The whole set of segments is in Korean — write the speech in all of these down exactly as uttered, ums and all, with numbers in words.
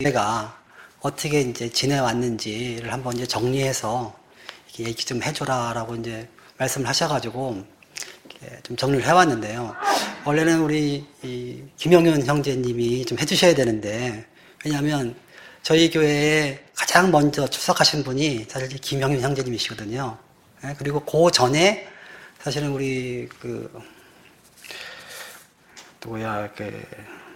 내가 어떻게 이제 지내왔는지를 한번 이제 정리해서 이렇게 얘기 좀 해줘라라고 이제 말씀을 하셔가지고 좀 정리를 해왔는데요. 원래는 우리 이 김영윤 형제님이 좀 해주셔야 되는데, 왜냐하면 저희 교회에 가장 먼저 출석하신 분이 사실 김영윤 형제님이시거든요. 그리고 그 전에 사실은 우리 그 누구야 그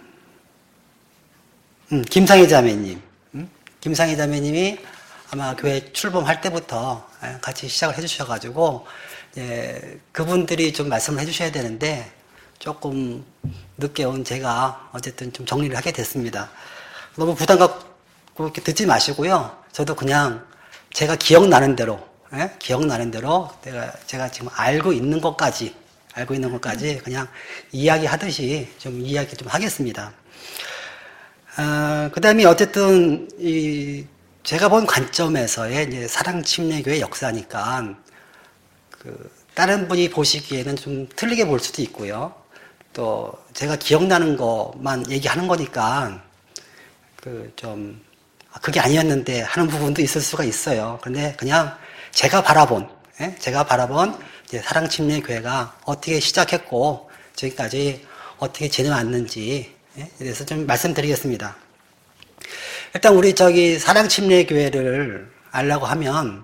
음, 김상희 자매님, 음? 김상희 자매님이 아마 교회 출범할 때부터 같이 시작을 해주셔가지고 예, 그분들이 좀 말씀을 해주셔야 되는데 조금 늦게 온 제가 어쨌든 좀 정리를 하게 됐습니다. 너무 부담 갖고 이렇게 듣지 마시고요. 저도 그냥 제가 기억나는 대로, 예? 기억나는 대로 내가 제가 지금 알고 있는 것까지 알고 있는 것까지 그냥 이야기하듯이 좀 이야기 좀 하겠습니다. 어, 그 다음에 어쨌든, 이, 제가 본 관점에서의 이제 사랑침례교회 역사니까, 그, 다른 분이 보시기에는 좀 틀리게 볼 수도 있고요. 또, 제가 기억나는 것만 얘기하는 거니까, 그, 좀, 아, 그게 아니었는데 하는 부분도 있을 수가 있어요. 근데 그냥 제가 바라본, 예? 제가 바라본 이제 사랑침례교회가 어떻게 시작했고, 지금까지 어떻게 지내왔는지, 에 대해서 좀 말씀드리겠습니다. 일단 우리 저기 사랑침례교회를 알려고 하면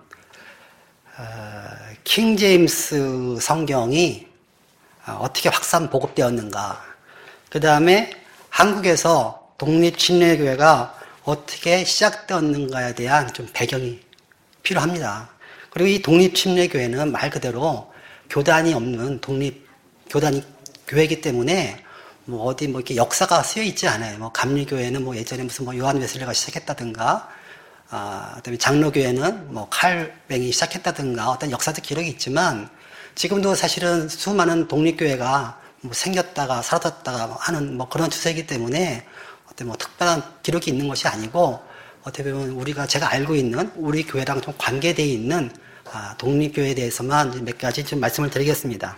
어, 킹 제임스 성경이 어떻게 확산 보급되었는가, 그 다음에 한국에서 독립침례교회가 어떻게 시작되었는가에 대한 좀 배경이 필요합니다. 그리고 이 독립침례교회는 말 그대로 교단이 없는 독립 교단이 교회이기 때문에 뭐 어디 뭐 이렇게 역사가 쓰여 있지 않아요. 뭐 감리교회는 뭐 예전에 무슨 뭐 요한 웨슬리가 시작했다든가, 아, 그다음에 장로교회는 뭐 칼뱅이 시작했다든가 어떤 역사적 기록이 있지만 지금도 사실은 수많은 독립교회가 뭐 생겼다가 사라졌다가 하는 뭐 그런 추세이기 때문에 어떤 뭐 특별한 기록이 있는 것이 아니고 어떻게 보면 우리가 제가 알고 있는 우리 교회랑 좀 관계되어 있는 아, 독립교회에 대해서만 몇 가지 좀 말씀을 드리겠습니다.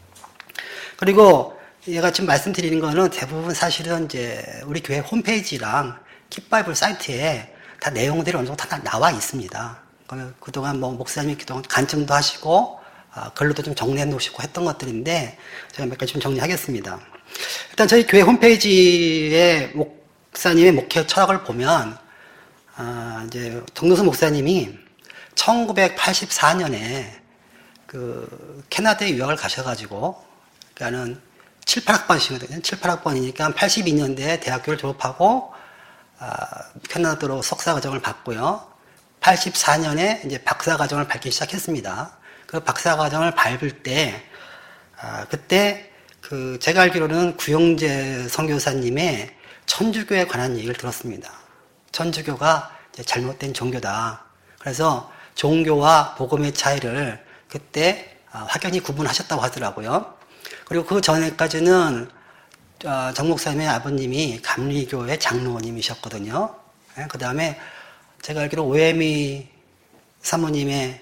그리고 얘가 지금 말씀드리는 거는 대부분 사실은 이제 우리 교회 홈페이지랑 킵바이블 사이트에 다 내용들이 어느 정도 다 나와 있습니다. 그동안 뭐 목사님이 그동안 간증도 하시고, 아, 글로도 좀 정리해 놓으시고 했던 것들인데, 제가 몇 가지 좀 정리하겠습니다. 일단 저희 교회 홈페이지에 목사님의 목회 철학을 보면, 아, 이제 정동수 목사님이 천구백팔십사 년에 그 캐나다에 유학을 가셔가지고, 그러니까는 칠, 팔 학번이시거든요. 칠, 팔 학번이니까 팔십이 년대에 대학교를 졸업하고, 아, 캐나다로 석사과정을 받고요. 팔십사 년에 이제 박사과정을 밟기 시작했습니다. 그 박사과정을 밟을 때, 아, 그때 그 제가 알기로는 구용재 선교사님의 천주교에 관한 얘기를 들었습니다. 천주교가 이제 잘못된 종교다. 그래서 종교와 복음의 차이를 그때 확연히 구분하셨다고 하더라고요. 그리고 그 전에까지는 정 목사님의 아버님이 감리교회 장로님이셨거든요. 그 다음에 제가 알기로 오해미 사모님의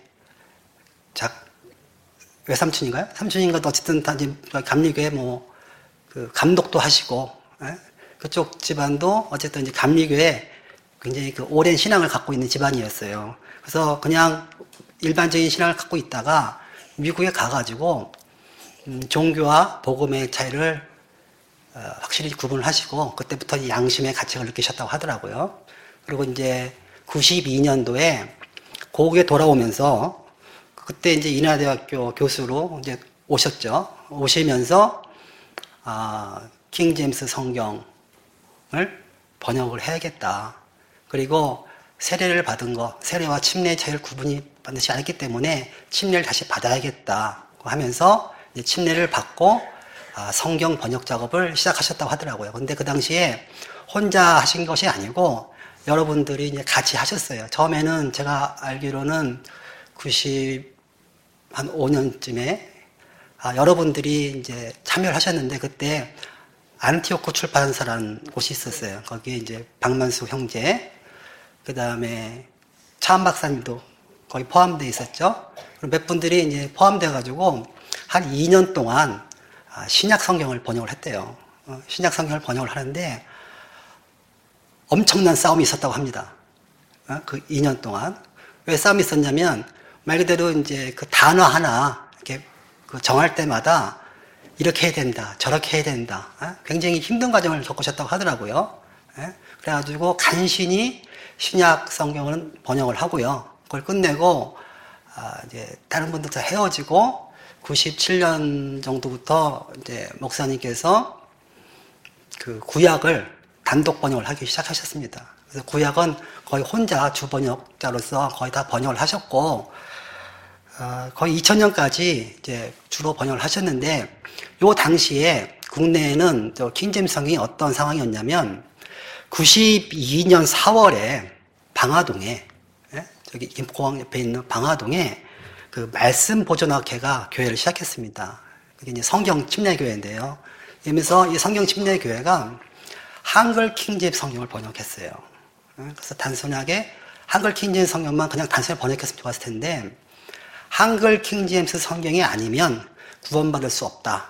작, 외삼촌인가요? 삼촌인가? 어쨌든 다 감리교회 뭐, 그 감독도 하시고, 그쪽 집안도 어쨌든 이제 감리교회 굉장히 그 오랜 신앙을 갖고 있는 집안이었어요. 그래서 그냥 일반적인 신앙을 갖고 있다가 미국에 가가지고 음, 종교와 복음의 차이를 어, 확실히 구분을 하시고 그때부터 양심의 가책을 느끼셨다고 하더라고요. 그리고 이제 구십이 년도에 고국에 돌아오면서 그때 이제 인하대학교 교수로 이제 오셨죠. 오시면서 아, 킹 제임스 성경을 번역을 해야겠다. 그리고 세례를 받은 거, 세례와 침례의 차이를 구분이 반드시 알기 때문에 침례를 다시 받아야겠다고 하면서 이제 침례를 받고 아, 성경 번역 작업을 시작하셨다고 하더라고요. 근데 그 당시에 혼자 하신 것이 아니고 여러분들이 이제 같이 하셨어요. 처음에는 제가 알기로는 구십오 년쯤에 아, 여러분들이 이제 참여를 하셨는데 그때 안티오코 출판사라는 곳이 있었어요. 거기에 이제 박만수 형제, 그 다음에 차한 박사님도 거기 포함되어 있었죠. 그리고 몇 분들이 이제 포함되어가지고 한 이 년 동안 신약 성경을 번역을 했대요. 신약 성경을 번역을 하는데 엄청난 싸움이 있었다고 합니다. 어? 그 이 년 동안. 왜 싸움이 있었냐면, 말 그대로 이제 그 단어 하나, 이렇게 그 정할 때마다 이렇게 해야 된다, 저렇게 해야 된다. 어? 굉장히 힘든 과정을 겪으셨다고 하더라고요. 예? 그래가지고 간신히 신약 성경을 번역을 하고요. 그걸 끝내고, 아, 이제 다른 분들과 헤어지고, 구십칠 년 정도부터 이제 목사님께서 그 구약을 단독 번역을 하기 시작하셨습니다. 그래서 구약은 거의 혼자 주 번역자로서 거의 다 번역을 하셨고, 어, 거의 이천 년까지 이제 주로 번역을 하셨는데, 요 당시에 국내에는 저 킹제임스 성경이 어떤 상황이었냐면, 구십이 년 사월에 방화동에, 예? 저기 김포공항 옆에 있는 방화동에 그 말씀 보존학회가 교회를 시작했습니다. 그게 이제 성경 침례교회인데요. 그러면서 이 성경 침례교회가 한글 킹제임스 성경을 번역했어요. 그래서 단순하게 한글 킹제임스 성경만 그냥 단순히 번역했으면 좋았을 텐데, 한글 킹제임스 성경이 아니면 구원받을 수 없다.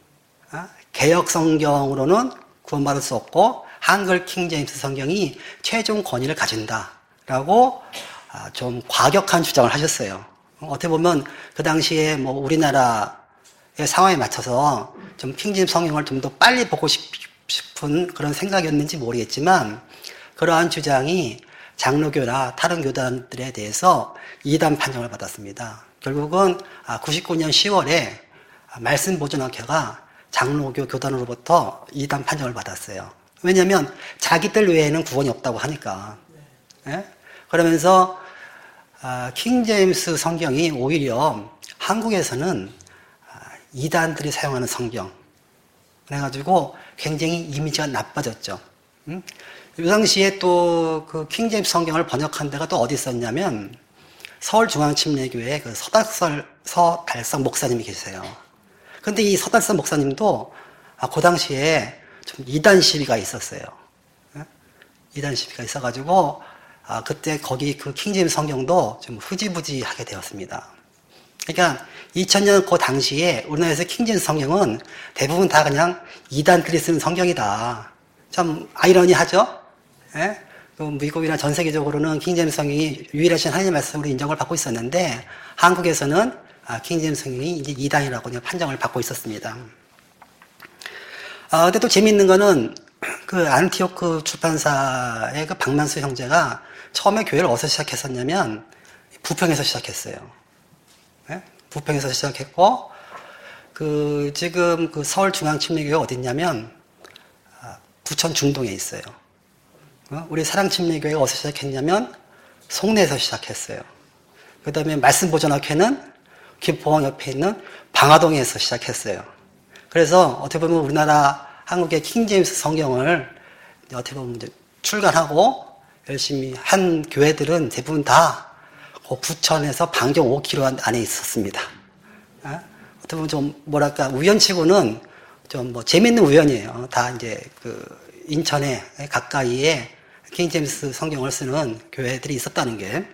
개역 성경으로는 구원받을 수 없고 한글 킹제임스 성경이 최종 권위를 가진다라고 좀 과격한 주장을 하셨어요. 어떻게 보면 그 당시에 뭐 우리나라의 상황에 맞춰서 좀 킹제임스 성경을 좀 더 빨리 보고 싶은 그런 생각이었는지 모르겠지만, 그러한 주장이 장로교나 다른 교단들에 대해서 이단 판정을 받았습니다. 결국은 구십구 년 시월에 말씀 보존학회가 장로교 교단으로부터 이단 판정을 받았어요. 왜냐하면 자기들 외에는 구원이 없다고 하니까. 예? 그러면서 아, 킹제임스 성경이 오히려 한국에서는 아, 이단들이 사용하는 성경, 그래가지고 굉장히 이미지가 나빠졌죠. 음? 이 당시에 또 그 킹제임스 성경을 번역한 데가 또 어디 있었냐면 서울중앙침례교회 그 서달설, 서달성 목사님이 계세요. 근데 이 서달성 목사님도 아, 그 당시에 좀 이단 시비가 있었어요. 예? 이단 시비가 있어가지고 아, 그때 거기 그 킹제임스 성경도 좀 흐지부지하게 되었습니다. 그러니까 이천 년 그 당시에 우리나라에서 킹제임스 성경은 대부분 다 그냥 이단들이 쓰는 성경이다. 참 아이러니하죠? 예? 미국이나 전 세계적으로는 킹제임스 성경이 유일하신 하나님의 말씀으로 인정을 받고 있었는데, 한국에서는 아, 킹제임스 성경이 이제 이단이라고 판정을 받고 있었습니다. 아, 근데 또 재미있는 거는 그 안티오크 출판사의 그 박만수 형제가 처음에 교회를 어디서 시작했었냐면 부평에서 시작했어요. 네? 부평에서 시작했고, 그 지금 그 서울중앙침례교회가 어디 있냐면 아, 부천 중동에 있어요. 어? 우리 사랑침례교회가 어디서 시작했냐면 송내에서 시작했어요. 그 다음에 말씀보존학회는 김포항 옆에 있는 방화동에서 시작했어요. 그래서 어떻게 보면 우리나라 한국의 킹제임스 성경을 어떻게 보면 이제 출간하고 열심히 한 교회들은 대부분 다 그 부천에서 반경 오 킬로미터 안에 있었습니다. 어? 어떻게 보면 좀 뭐랄까 우연치고는 좀 뭐 재밌는 우연이에요. 다 이제 그 인천에 가까이에 킹제임스 성경을 쓰는 교회들이 있었다는 게.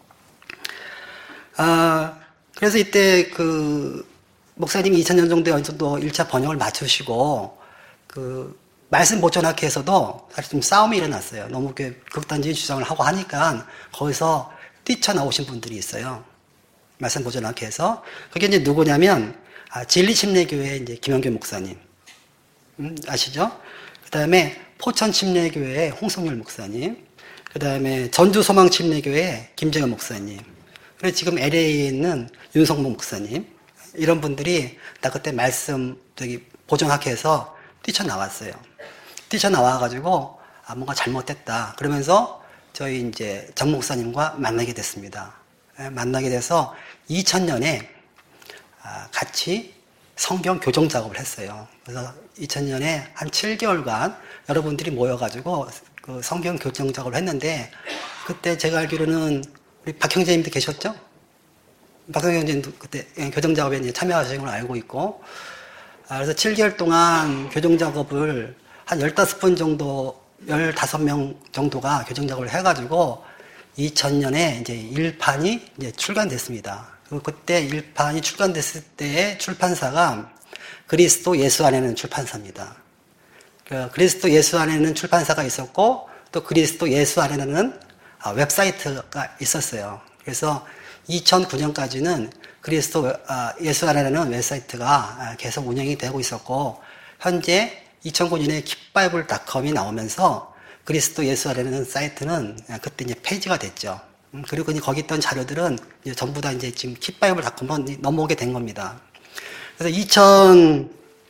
아, 그래서 이때 그 목사님이 이천 년 정도에 어느 정도 일 차 번역을 마치시고 그 말씀 보존학회에서도 사실 좀 싸움이 일어났어요. 너무 극단적인 주장을 하고 하니까 거기서 뛰쳐나오신 분들이 있어요. 말씀 보존학회에서. 그게 이제 누구냐면 아, 진리침례교회 이제 김영규 목사님. 음, 아시죠? 그 다음에 포천침례교회의 홍성열 목사님. 그 다음에 전주소망침례교회의 김재현 목사님. 그리고 지금 엘에이에 있는 윤성모 목사님. 이런 분들이 나 그때 말씀 저기 보존학회에서 뛰쳐나왔어요. 뛰쳐나와가지고 아, 뭔가 잘못됐다. 그러면서 저희 이제 정 목사님과 만나게 됐습니다. 네, 만나게 돼서 이천 년에 아, 같이 성경 교정 작업을 했어요. 그래서 이천 년에 한 칠 개월간 여러분들이 모여가지고 그 성경 교정 작업을 했는데, 그때 제가 알기로는 우리 박 형제님도 계셨죠? 박 형제님도 그때 교정 작업에 이제 참여하신 걸 알고 있고, 아, 그래서 칠 개월 동안 교정 작업을 한 열다섯 분 정도, 열다섯 명 정도가 교정 작업을 해가지고 이천 년에 이제 일 판이 이제 출간됐습니다. 그리고 그때 일 판이 출간됐을 때의 출판사가 그리스도 예수 안에는 출판사입니다. 그리스도 예수 안에는 출판사가 있었고, 또 그리스도 예수 안에는 웹사이트가 있었어요. 그래서 이천구 년까지는 그리스도 예수 안에는 웹사이트가 계속 운영이 되고 있었고, 현재 이천구 년에 킵바이블 닷컴이 나오면서 그리스도 예수 안에는 사이트는 그때 이제 폐지가 됐죠. 그리고 거기 있던 자료들은 이제 전부 다 이제 지금 킵바이블 닷컴으로 넘어오게 된 겁니다. 그래서 이천,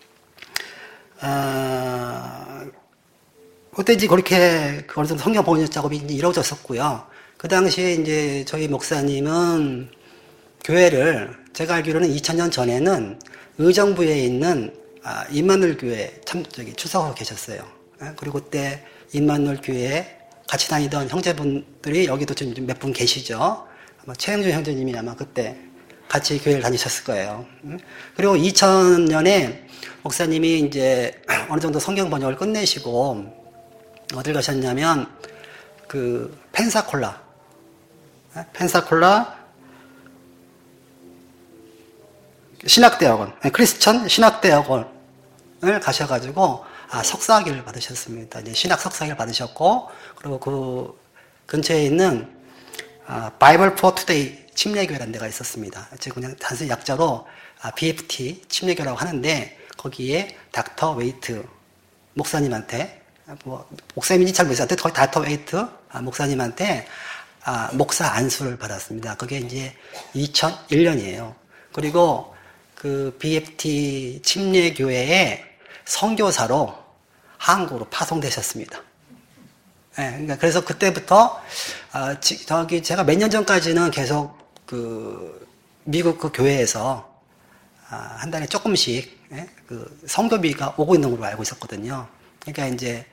어, 그때 이제 그렇게 어느 정도 성경 번역 작업이 이제 이루어졌었고요. 그 당시에 이제 저희 목사님은 교회를, 제가 알기로는 이천 년 전에는 의정부에 있는 아, 임마누엘 교회 참 저기 추석하고 계셨어요. 그리고 그때 임마누엘 교회에 같이 다니던 형제분들이 여기도 좀 몇 분 계시죠. 아마 최영준 형제님이 아마 그때 같이 교회를 다니셨을 거예요. 그리고 이천 년에 목사님이 이제 어느 정도 성경 번역을 끝내시고 어딜 가셨냐면 그 펜사콜라, 펜사콜라 신학대학원, 크리스천 신학대학원을 가셔가지고 아, 석사학위를 받으셨습니다. 이제 신학 석사학위를 받으셨고, 그리고 그 근처에 있는 아, 바이블 포 투데이 침례교회라는 데가 있었습니다. 지금 그냥 단순히 약자로 아, 비에프티 침례교라고 하는데 거기에 닥터 웨이트 목사님한테, 뭐 목사님인지 잘 모르겠는데 거기 닥터 웨이트 아, 목사님한테 아, 목사 안수를 받았습니다. 그게 이제 이천일 년이에요. 그리고 그 비에프티 침례교회의 선교사로 한국으로 파송되셨습니다. 네, 그러니까 그래서 그때부터 아, 지, 저기 제가 몇 년 전까지는 계속 그 미국 그 교회에서 아, 한 달에 조금씩 예? 그 선교비가 오고 있는 걸로 알고 있었거든요. 그러니까 이제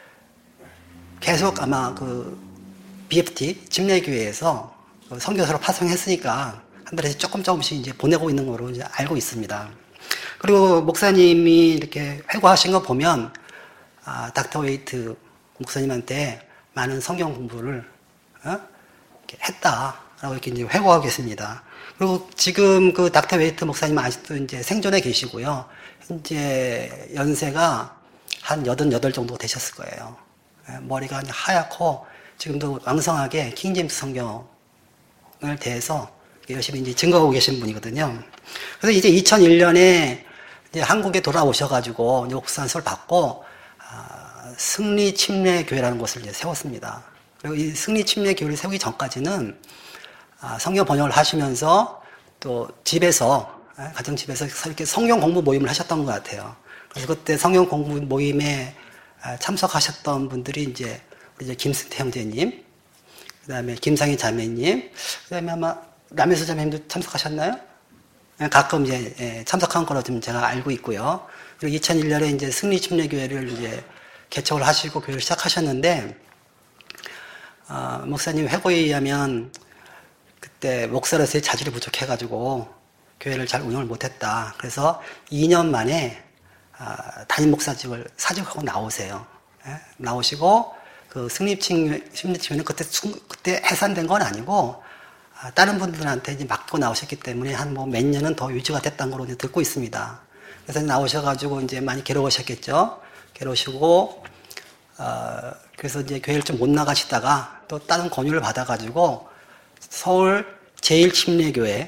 계속 아마 그 비에프티 침례교회에서 그 선교사로 파송했으니까 한 달에 조금 조금씩 이제 보내고 있는 걸로 이제 알고 있습니다. 그리고 목사님이 이렇게 회고하신 거 보면 아, 닥터 웨이트 목사님한테 많은 성경 공부를 어? 이렇게 했다라고 이렇게 이제 회고하고 계십니다. 그리고 지금 그 닥터 웨이트 목사님은 아직도 이제 생존해 계시고요. 현재 연세가 한 여든여덟 정도 되셨을 거예요. 머리가 하얗고 지금도 왕성하게 킹제임스 성경을 대해서 열심히 이제 증거하고 계신 분이거든요. 그래서 이제 이천일 년에 이제 한국에 돌아오셔가지고 목사안수를 받고 아, 승리 침례교회라는 곳을 이제 세웠습니다. 그리고 이 승리 침례교회를 세우기 전까지는 아, 성경 번역을 하시면서 또 집에서 가정집에서 이렇게 성경 공부 모임을 하셨던 것 같아요. 그래서 그때 성경 공부 모임에 참석하셨던 분들이 이제 우리 이제 김승태 형제님, 그다음에 김상희 자매님, 그다음에 아마 남혜수 자매님도 참석하셨나요? 가끔 이제 참석한 거로 좀 제가 알고 있고요. 그리고 이천일 년에 이제 승리 침례교회를 이제 개척을 하시고 교회를 시작하셨는데, 어, 목사님 회고에 의하면 그때 목사로서의 자질이 부족해가지고 교회를 잘 운영을 못했다. 그래서 이 년 만에 아, 담임 목사직을 사직하고 나오세요. 예? 나오시고 그 승립침례교회는 그때 그때 해산된 건 아니고 아, 다른 분들한테 이제 맡고 나오셨기 때문에 한 뭐 몇 년은 더 유지가 됐다는 걸로 이제 듣고 있습니다. 그래서 나오셔가지고 이제 많이 괴로우셨겠죠. 괴로우시고 어, 그래서 이제 교회를 좀 못 나가시다가 또 다른 권유를 받아가지고 서울 제일침례교회에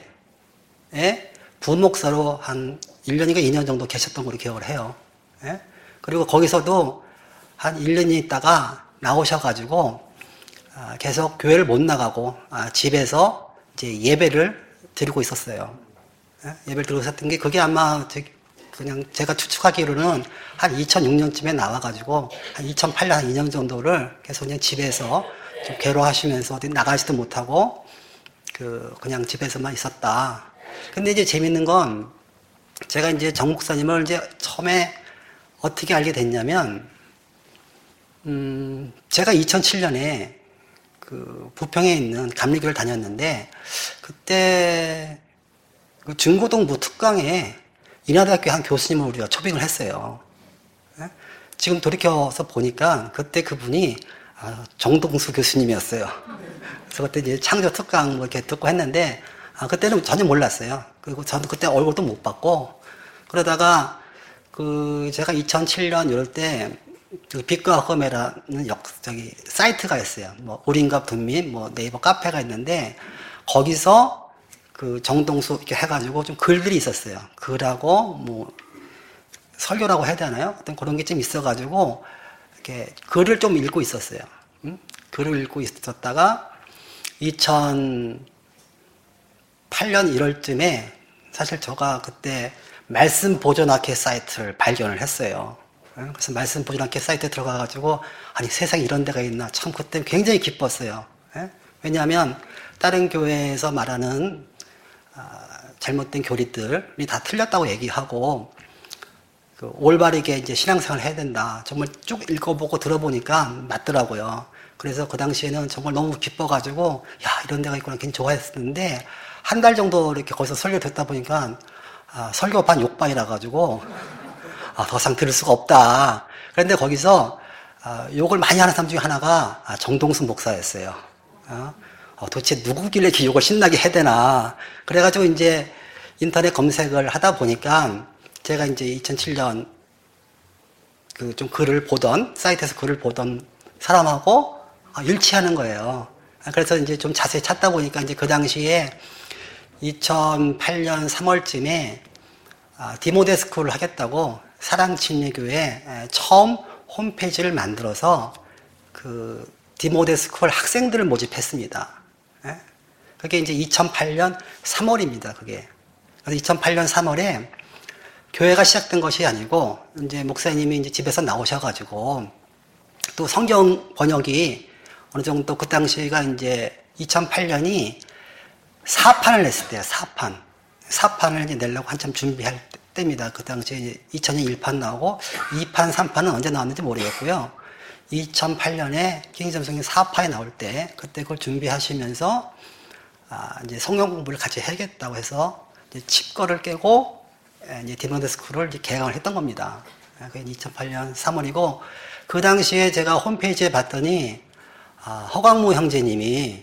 부목사로 한 일 년인가 이 년 정도 계셨던 걸로 기억을 해요. 예? 그리고 거기서도 한 일 년 있다가 나오셔가지고 아, 계속 교회를 못 나가고 아, 집에서 이제 예배를 드리고 있었어요. 예? 예배를 드리고 있었던 게 그게 아마 그냥 제가 추측하기로는 한 이천육 년쯤에 나와가지고 한 이천팔 년 한 이 년 정도를 계속 그냥 집에서 좀 괴로워하시면서 어디 나가지도 못하고 그 그냥 집에서만 있었다. 근데 이제 재밌는 건 제가 이제 정 목사님을 이제 처음에 어떻게 알게 됐냐면, 음, 제가 이천칠 년에 그 부평에 있는 감리교를 다녔는데, 그때 그 중고등부 특강에 인하대학교 한 교수님을 우리가 초빙을 했어요. 예? 지금 돌이켜서 보니까 그때 그분이 아, 정동수 교수님이었어요. 그래서 그때 이제 창조 특강 뭐 이렇게 듣고 했는데, 아, 그때는 전혀 몰랐어요. 그리고 저는 그때 얼굴도 못 봤고, 그러다가, 그, 제가 이천칠 년 이럴 때, 빛과 험해라는 역, 저기, 사이트가 있어요. 뭐, 우린과 분민, 뭐, 네이버 카페가 있는데, 거기서 그 정동수 이렇게 해가지고 좀 글들이 있었어요. 글하고, 뭐, 설교라고 해야 되나요? 어떤 그런 게 좀 있어가지고, 이렇게 글을 좀 읽고 있었어요. 음? 글을 읽고 있었다가, 이천팔 년 일월쯤에, 사실 제가 그때 말씀 보존학회 사이트를 발견을 했어요. 그래서 말씀 보존학회 사이트에 들어가가지고 아니 세상에 이런 데가 있나 참 그때 굉장히 기뻤어요. 왜냐하면 다른 교회에서 말하는 잘못된 교리들이 다 틀렸다고 얘기하고 그 올바르게 이제 신앙생활을 해야 된다. 정말 쭉 읽어보고 들어보니까 맞더라고요. 그래서 그 당시에는 정말 너무 기뻐가지고 야 이런 데가 있구나 굉장히 좋아했었는데 한 달 정도 이렇게 거기서 설교 듣다 보니까 아, 설교반 욕반이라 가지고 아, 더 이상 들을 수가 없다. 그런데 거기서 아, 욕을 많이 하는 사람 중에 하나가 아, 정동순 목사였어요. 어? 어, 도대체 누구길래 이렇게 욕을 신나게 해야 되나. 그래가지고 이제 인터넷 검색을 하다 보니까 제가 이제 이천칠 년 그 좀 글을 보던 사이트에서 글을 보던 사람하고 아, 일치하는 거예요. 그래서 이제 좀 자세히 찾다 보니까 이제 그 당시에 이천팔 년 삼월쯤에 아, 디모데 스쿨을 하겠다고 사랑진리교회 처음 홈페이지를 만들어서 그 디모데 스쿨 학생들을 모집했습니다. 예? 그게 이제 이천팔 년 삼월입니다. 그게. 그래서 이천팔 년 삼월에 교회가 시작된 것이 아니고 이제 목사님이 이제 집에서 나오셔가지고 또 성경 번역이 어느 정도 그 당시가 이제 이천팔 년이 사 판을 냈을 때요. 사 판. 사 판을 이제 내려고 한참 준비할 때입니다. 그 당시에 이천 년 일 판 나오고 이 판, 삼 판은 언제 나왔는지 모르겠고요. 이천팔 년에 킹잼성이 사 판이 나올 때 그때 그걸 준비하시면서 아, 이제 성경 공부를 같이 해야겠다고 해서 이제 칩거를 깨고 이제 디모데 스쿨을 이제 개강을 했던 겁니다. 그게 이천팔 년 삼월이고 그 당시에 제가 홈페이지에 봤더니 아, 허광무 형제님이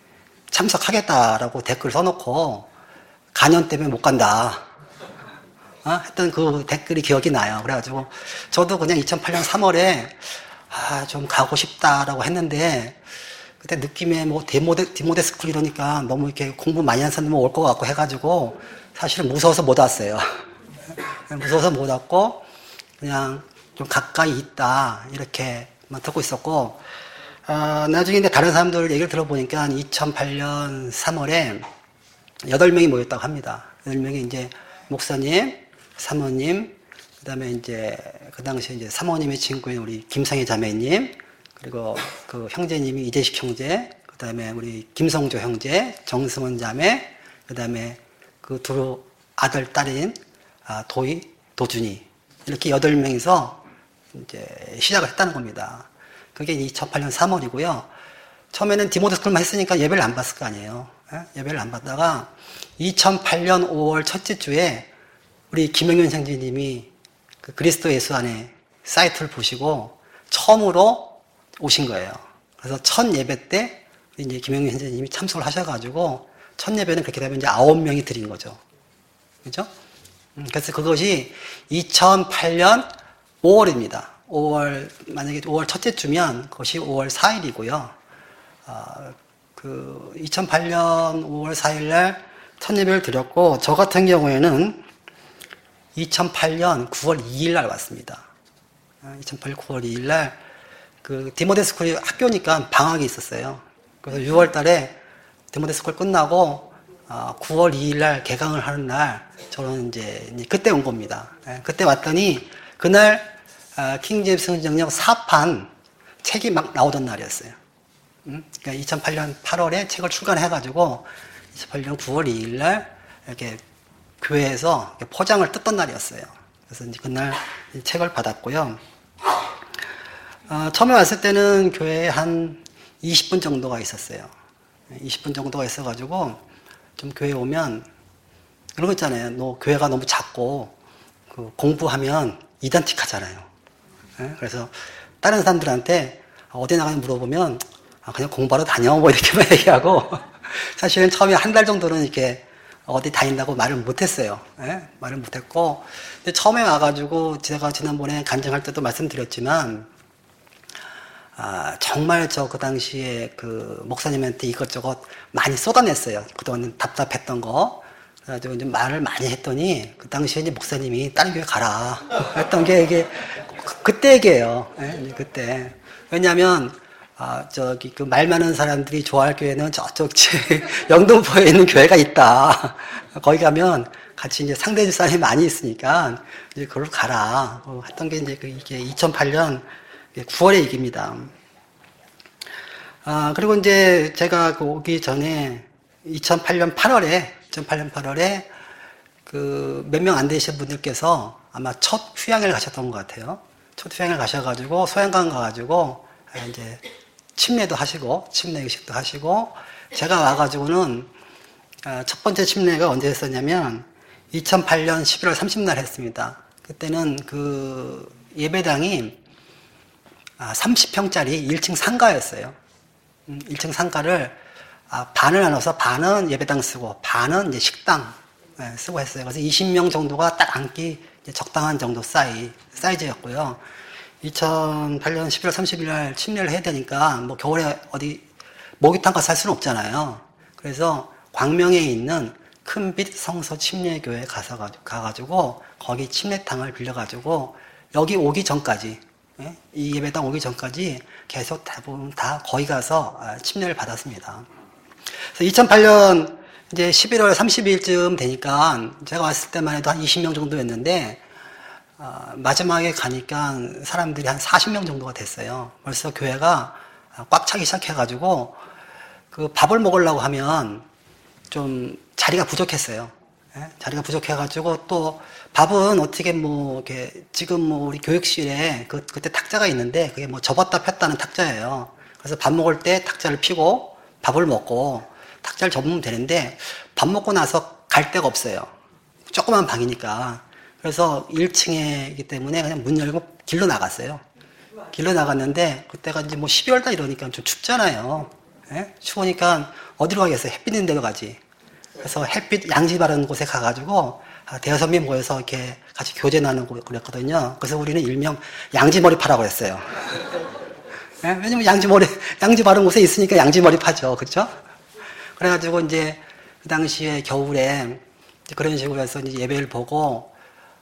참석하겠다라고 댓글 써놓고 간염 때문에 못 간다. 어? 했던 그 댓글이 기억이 나요. 그래가지고 저도 그냥 이천팔 년 삼월에 아, 좀 가고 싶다라고 했는데 그때 느낌에 뭐 디모데, 디모데 스쿨 이러니까 너무 이렇게 공부 많이 한 사람들 올 것 같고 해가지고 사실은 무서워서 못 왔어요. 무서워서 못 왔고 그냥 좀 가까이 있다 이렇게만 듣고 있었고 어, 나중에 이제 다른 사람들 얘기를 들어보니까 이천팔 년 삼월에 여덟 명이 모였다고 합니다. 여덟 명이 이제 목사님, 사모님, 그 다음에 이제 그 당시에 이제 사모님의 친구인 우리 김상희 자매님, 그리고 그 형제님이 이재식 형제, 그 다음에 우리 김성조 형제, 정승원 자매, 그 다음에 그 두 아들, 딸인 아, 도희, 도준이 이렇게 여덟 명이서 이제 시작을 했다는 겁니다. 그게 이천팔 년 삼월이고요. 처음에는 디모데 스쿨만 했으니까 예배를 안 봤을 거 아니에요. 예배를 안 받다가 이천팔 년 오월 첫째 주에 우리 김영윤 형제님이 그 그리스도 예수 안에 사이트를 보시고 처음으로 오신 거예요. 그래서 첫 예배 때 이제 김영윤 형제님이 참석을 하셔가지고 첫 예배는 그렇게 되면 이제 아홉 명이 드린 거죠. 그죠? 그래서 그것이 이천팔 년 오월입니다. 오월, 만약에 오월 첫째 주면 그것이 오월 사 일이고요. 어, 그, 이천팔 년 오월 사 일 날 첫 예배를 드렸고, 저 같은 경우에는 이천팔 년 구월 이 일 날 왔습니다. 이천팔 년 구월 이 일 날, 그, 디모데 스쿨이 학교니까 방학이 있었어요. 그래서 유월 달에 디모데 스쿨 끝나고, 어, 구월 이 일 날 개강을 하는 날, 저는 이제, 그때 온 겁니다. 그때 왔더니, 그날, 어, 킹제임스 성경역 사 판 책이 막 나오던 날이었어요. 음? 그러니까 이천팔 년 팔월에 책을 출간해가지고 이천팔 년 구월 이 일 날 이렇게 교회에서 이렇게 포장을 뜯던 날이었어요. 그래서 이제 그날 책을 받았고요. 어, 처음에 왔을 때는 교회에 한 이십 분 정도가 있었어요. 이십 분 정도가 있어가지고 좀 교회 오면 그런 거 있잖아요. 너 교회가 너무 작고 그 공부하면 이단틱 하잖아요. 그래서 다른 사람들한테 어디 나가냐 물어보면 아, 그냥 공부하러 다녀 뭐 이렇게만 얘기하고 사실은 처음에 한 달 정도는 이렇게 어디 다닌다고 말을 못했어요. 예? 말을 못했고 근데 처음에 와가지고 제가 지난번에 간증할 때도 말씀드렸지만 아, 정말 저 그 당시에 그 목사님한테 이것저것 많이 쏟아냈어요. 그동안 답답했던 거. 그래가지고 이제 말을 많이 했더니 그 당시에 이제 목사님이 다른 교회 가라 했던 게 이게 그, 그때 얘기예요. 네, 그때. 왜냐하면 아, 저기 그 말 많은 사람들이 좋아할 교회는 저쪽 영등포에 있는 교회가 있다. 거기 가면 같이 이제 상대 집사람이 많이 있으니까 이제 그걸로 가라. 어, 했던 게 이제 그 이게 이천팔 년 구월의 얘기입니다. 아, 그리고 이제 제가 그 오기 전에 이천팔 년 팔월에 이천팔 년 팔월에 그 몇 명 안 되신 분들께서 아마 첫 휴양을 가셨던 것 같아요. 첫 휴양을 가셔가지고 소양강 가가지고 이제 침례도 하시고 침례 의식도 하시고 제가 와가지고는 첫 번째 침례가 언제 했었냐면 이천팔 년 십일월 삼십 날 했습니다. 그때는 그 예배당이 삼십 평짜리 일 층 상가였어요. 일 층 상가를 반을 나눠서 반은 예배당 쓰고 반은 이제 식당 쓰고 했어요. 그래서 이십 명 정도가 딱 앉기 적당한 정도 사이, 사이즈였고요. 이천팔 년 십일월 삼십일 날 침례를 해야 되니까 뭐 겨울에 어디 목욕탕 가서 살 수는 없잖아요. 그래서 광명에 있는 큰빛 성서 침례교회 가서 가가지고 거기 침례탕을 빌려가지고 여기 오기 전까지 이 예배당 오기 전까지 계속 대부분 다 거기 가서 침례를 받았습니다. 그래서 이천팔 년 이제 십일월 삼십일쯤 되니까 제가 왔을 때만 해도 한 이십 명 정도였는데 어, 마지막에 가니까 사람들이 한 사십 명 정도가 됐어요. 벌써 교회가 꽉 차기 시작해가지고 그 밥을 먹으려고 하면 좀 자리가 부족했어요. 예? 자리가 부족해가지고 또 밥은 어떻게 뭐 이렇게 지금 뭐 우리 교육실에 그 그때 탁자가 있는데 그게 뭐 접었다 폈다는 탁자예요. 그래서 밥 먹을 때 탁자를 피고 밥을 먹고 탁자를 접으면 되는데 밥 먹고 나서 갈 데가 없어요. 조그만 방이니까. 그래서 일 층이기 때문에 그냥 문 열고 길로 나갔어요. 길로 나갔는데 그때가 이제 뭐 십이월 달 이러니까 좀 춥잖아요. 예? 추우니까 어디로 가겠어요? 햇빛 있는 데로 가지. 그래서 햇빛 양지 바른 곳에 가가지고 대여섯 명 모여서 이렇게 같이 교제 나누고 그랬거든요. 그래서 우리는 일명 양지머리파라고 했어요. 예? 왜냐면 양지머리, 양지 바른 곳에 있으니까 양지머리파죠. 그렇죠? 그래가지고 이제 그 당시에 겨울에 그런 식으로 해서 이제 예배를 보고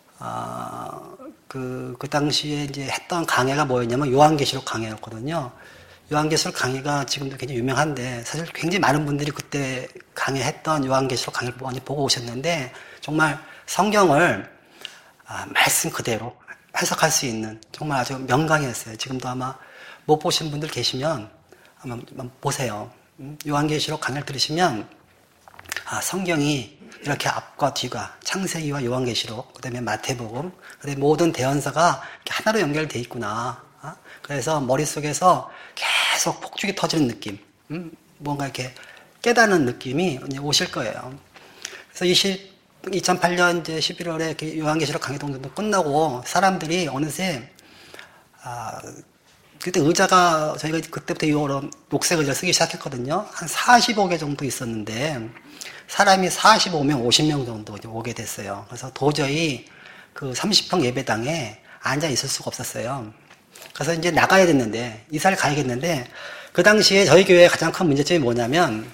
어, 그, 그 당시에 이제 했던 강해가 뭐였냐면 요한계시록 강해였거든요. 요한계시록 강의가 지금도 굉장히 유명한데 사실 굉장히 많은 분들이 그때 강의했던 요한계시록 강의를 많이 보고 오셨는데 정말 성경을 아, 말씀 그대로 해석할 수 있는 정말 아주 명강이었어요. 지금도 아마 못 보신 분들 계시면 아마 보세요. 요한계시록 강의를 들으시면 아, 성경이 이렇게 앞과 뒤가 창세기와 요한계시록 그다음에 마태복음 그다음에 모든 대언서가 이렇게 하나로 연결돼 있구나. 어? 그래서 머릿속에서 계속 폭죽이 터지는 느낌, 음? 뭔가 이렇게 깨닫는 느낌이 이제 오실 거예요. 그래서 이천팔 년 이제 십일월에 요한계시록 강의 동전도 끝나고 사람들이 어느새 아, 그때 의자가 저희가 그때부터 이런 녹색 의자 쓰기 시작했거든요. 한 사십오 개 정도 있었는데 사람이 사십오 명, 오십 명 정도 오게 됐어요. 그래서 도저히 그 삼십 평 예배당에 앉아 있을 수가 없었어요. 그래서 이제 나가야 됐는데, 이사를 가야겠는데, 그 당시에 저희 교회의 가장 큰 문제점이 뭐냐면,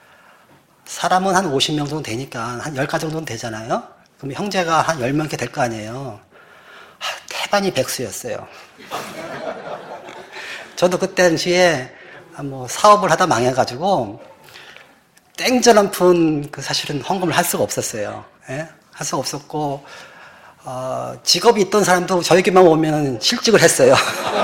사람은 한 오십 명 정도 되니까, 한 십 가지 정도는 되잖아요? 그럼 형제가 한 십 명 이렇게 될 거 아니에요? 하, 태반이 백수였어요. 저도 그때 당시에 뭐 사업을 하다 망해가지고, 땡전 한 푼, 그 사실은 헌금을 할 수가 없었어요. 예? 할 수가 없었고, 어, 직업이 있던 사람도 저희 교회만 오면 실직을 했어요.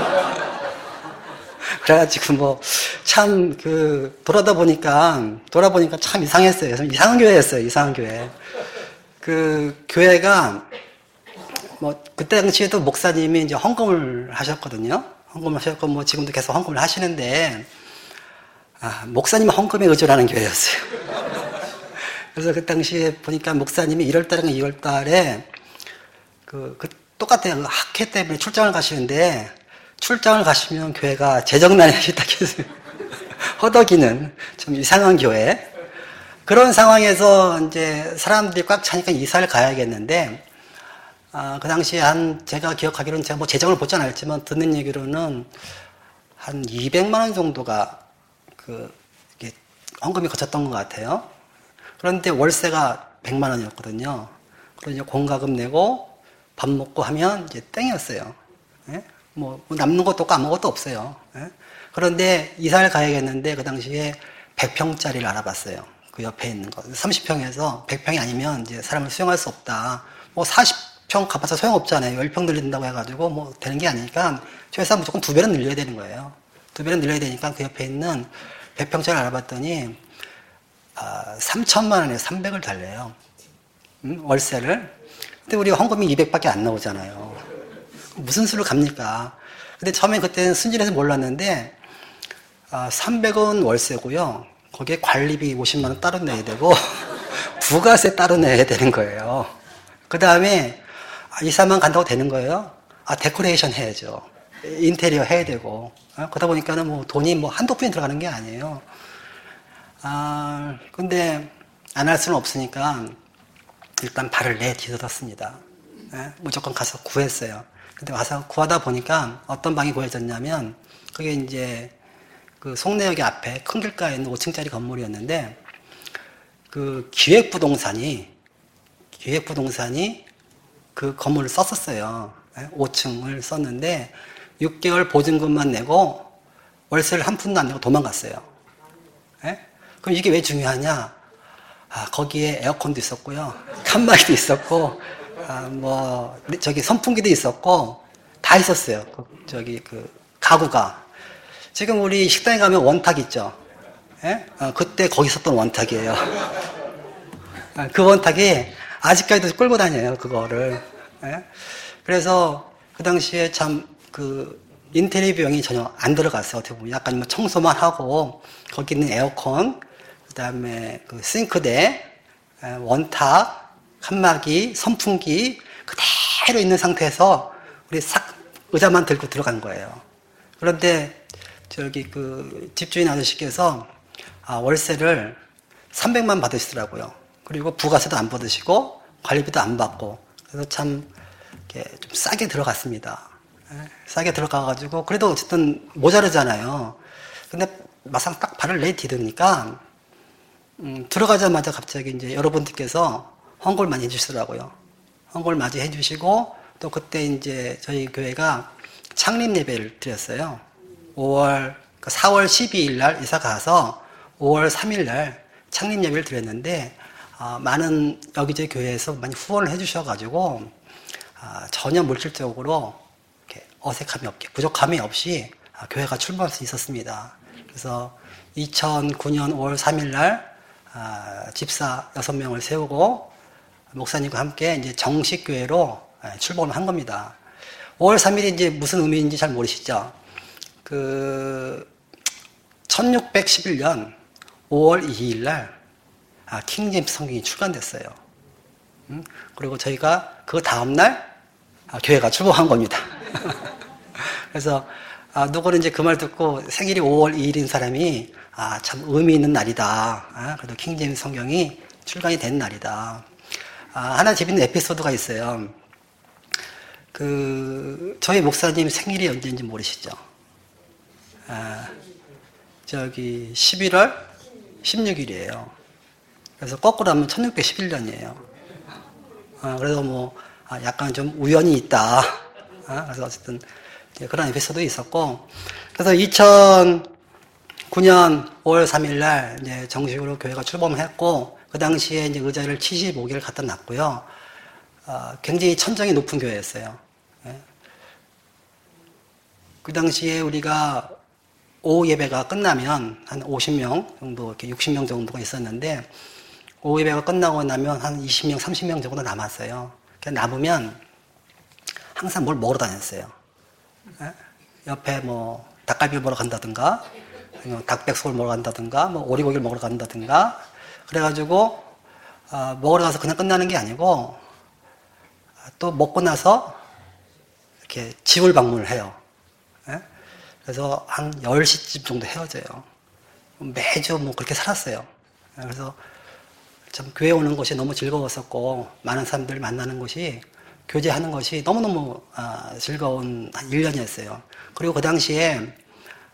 그래가지고 뭐, 참, 그, 돌아다 보니까, 돌아보니까 참 이상했어요. 이상한 교회였어요, 이상한 교회. 그, 교회가, 뭐, 그때 당시에도 목사님이 이제 헌금을 하셨거든요. 헌금을 하셨고, 뭐, 지금도 계속 헌금을 하시는데, 아, 목사님 헌금에 의존하는 교회였어요. 그래서 그 당시에 보니까 목사님이 일월 달인가 이월 달에 그, 그 똑같아요. 학회 때문에 출장을 가시는데 출장을 가시면 교회가 재정난에 시작했어요. 허덕이는 좀 이상한 교회. 그런 상황에서 이제 사람들이 꽉 차니까 이사를 가야겠는데 아, 그 당시에 한 제가 기억하기로는 제가 뭐 재정을 보지 않았지만 듣는 얘기로는 한 이백만 원 정도가 그 이게 헌금이 거쳤던 것 같아요. 그런데 월세가 백만 원이었거든요. 그래서 이제 공과금 내고 밥 먹고 하면 이제 땡이었어요. 예? 뭐 남는 것도 없고 아무것도 없어요. 예? 그런데 이사를 가야겠는데 그 당시에 백 평짜리를 알아봤어요. 그 옆에 있는 거. 삼십 평에서 백 평이 아니면 이제 사람을 수용할 수 없다. 뭐 사십 평 가봐서 소용없잖아요. 십 평 늘린다고 해가지고 뭐 되는 게 아니니까 최소한 무조건 두 배는 늘려야 되는 거예요. 두 배는 늘려야 되니까 그 옆에 있는 백 평짜리를 알아봤더니 아, 삼천만 원에 삼백을 달래요. 음? 월세를. 근데 우리 헌금이 이백밖에 안 나오잖아요. 무슨 수로 갑니까? 근데 처음에 그때는 순진해서 몰랐는데 아, 삼백은 월세고요. 거기에 관리비 오십만 원 따로 내야 되고 부가세 따로 내야 되는 거예요. 그 다음에 아, 이사만 간다고 되는 거예요? 아, 데코레이션 해야죠. 인테리어 해야 되고. 아, 그러다 보니까는 뭐 돈이 뭐 한두 푼이 들어가는 게 아니에요. 아, 근데 안 할 수는 없으니까 일단 발을 내디뎠습니다. 예? 무조건 가서 구했어요. 근데 와서 구하다 보니까 어떤 방이 구해졌냐면 그게 이제 그 송내역의 앞에 큰 길가에 있는 오 층짜리 건물이었는데 그 기획부동산이 기획부동산이 그 건물을 썼었어요. 예? 오 층을 썼는데 육 개월 보증금만 내고 월세를 한 푼도 안 내고 도망갔어요. 예? 그럼 이게 왜 중요하냐? 아, 거기에 에어컨도 있었고요. 칸막이도 있었고, 아, 뭐, 저기 선풍기도 있었고, 다 있었어요. 그, 저기, 그, 가구가. 지금 우리 식당에 가면 원탁 있죠? 예? 아, 그때 거기 있었던 원탁이에요. 아, 그 원탁이 아직까지도 끌고 다녀요, 그거를. 예? 그래서 그 당시에 참, 그, 인테리어 비용이 전혀 안 들어갔어요. 어떻게 보면 약간 뭐 청소만 하고, 거기 있는 에어컨, 그 다음에 그 싱크대, 원탁, 칸막이, 선풍기 그대로 있는 상태에서 우리 싹 의자만 들고 들어간 거예요. 그런데 저기 그 집주인 아저씨께서 아, 월세를 삼백만 받으시더라고요. 그리고 부가세도 안 받으시고 관리비도 안 받고 그래서 참 이렇게 좀 싸게 들어갔습니다. 싸게 들어가가지고 그래도 어쨌든 모자르잖아요. 근데 막상 딱 발을 내디드니까 음, 들어가자마자 갑자기 이제 여러분들께서 헌금을 많이 해주시더라고요. 헌금을 많이 해주시고, 또 그때 이제 저희 교회가 창립 예배를 드렸어요. 오월, 사월 십이일 날 이사 가서 오월 삼일 날 창립 예배를 드렸는데, 어, 많은 여기저기 교회에서 많이 후원을 해주셔가지고, 어, 전혀 물질적으로 이렇게 어색함이 없게, 부족함이 없이 어, 교회가 출범할 수 있었습니다. 그래서 이천구 년 오월 삼일 날 아, 집사 여섯 명을 세우고 목사님과 함께 이제 정식 교회로 출범을 한 겁니다. 오월 삼일이 이제 무슨 의미인지 잘 모르시죠? 그 천육백십일 년 오월 이일 날 아, 킹제임스 성경이 출간됐어요. 음? 그리고 저희가 그 다음 날 아, 교회가 출범한 겁니다. 그래서 아, 누구는 이제 그 말 듣고 생일이 오월 이일인 사람이 아, 참 의미 있는 날이다. 아, 그래도 킹제임스 성경이 출간이 된 날이다. 아, 하나 재밌는 에피소드가 있어요. 그, 저희 목사님 생일이 언제인지 모르시죠? 아, 저기, 십일월 십육일이에요. 그래서 거꾸로 하면 천육백십일 년이에요. 아, 그래서 뭐, 아, 약간 좀 우연이 있다. 아, 그래서 어쨌든 그런 에피소드 있었고, 그래서 이천구 년 오월 삼일 날 이제 정식으로 교회가 출범을 했고, 그 당시에 이제 의자를 칠십오 개를 갖다 놨고요. 어, 굉장히 천정이 높은 교회였어요. 예. 그 당시에 우리가 오후 예배가 끝나면 한 오십 명 정도, 이렇게 육십 명 정도가 있었는데, 오후 예배가 끝나고 나면 한 이십 명, 삼십 명 정도 남았어요. 남으면 항상 뭘 먹으러 다녔어요. 예? 옆에 뭐 닭갈비를 먹으러 간다든가 아니면 닭백숙을 먹으러 간다든가 뭐 오리고기를 먹으러 간다든가 그래가지고 어, 먹으러 가서 그냥 끝나는 게 아니고 또 먹고 나서 이렇게 집을 방문을 해요. 예? 그래서 한 열 시쯤 정도 헤어져요. 매주 뭐 그렇게 살았어요. 예? 그래서 참 교회 오는 것이 너무 즐거웠었고 많은 사람들 만나는 것이 교제하는 것이 너무너무 아, 즐거운 한 일 년이었어요. 그리고 그 당시에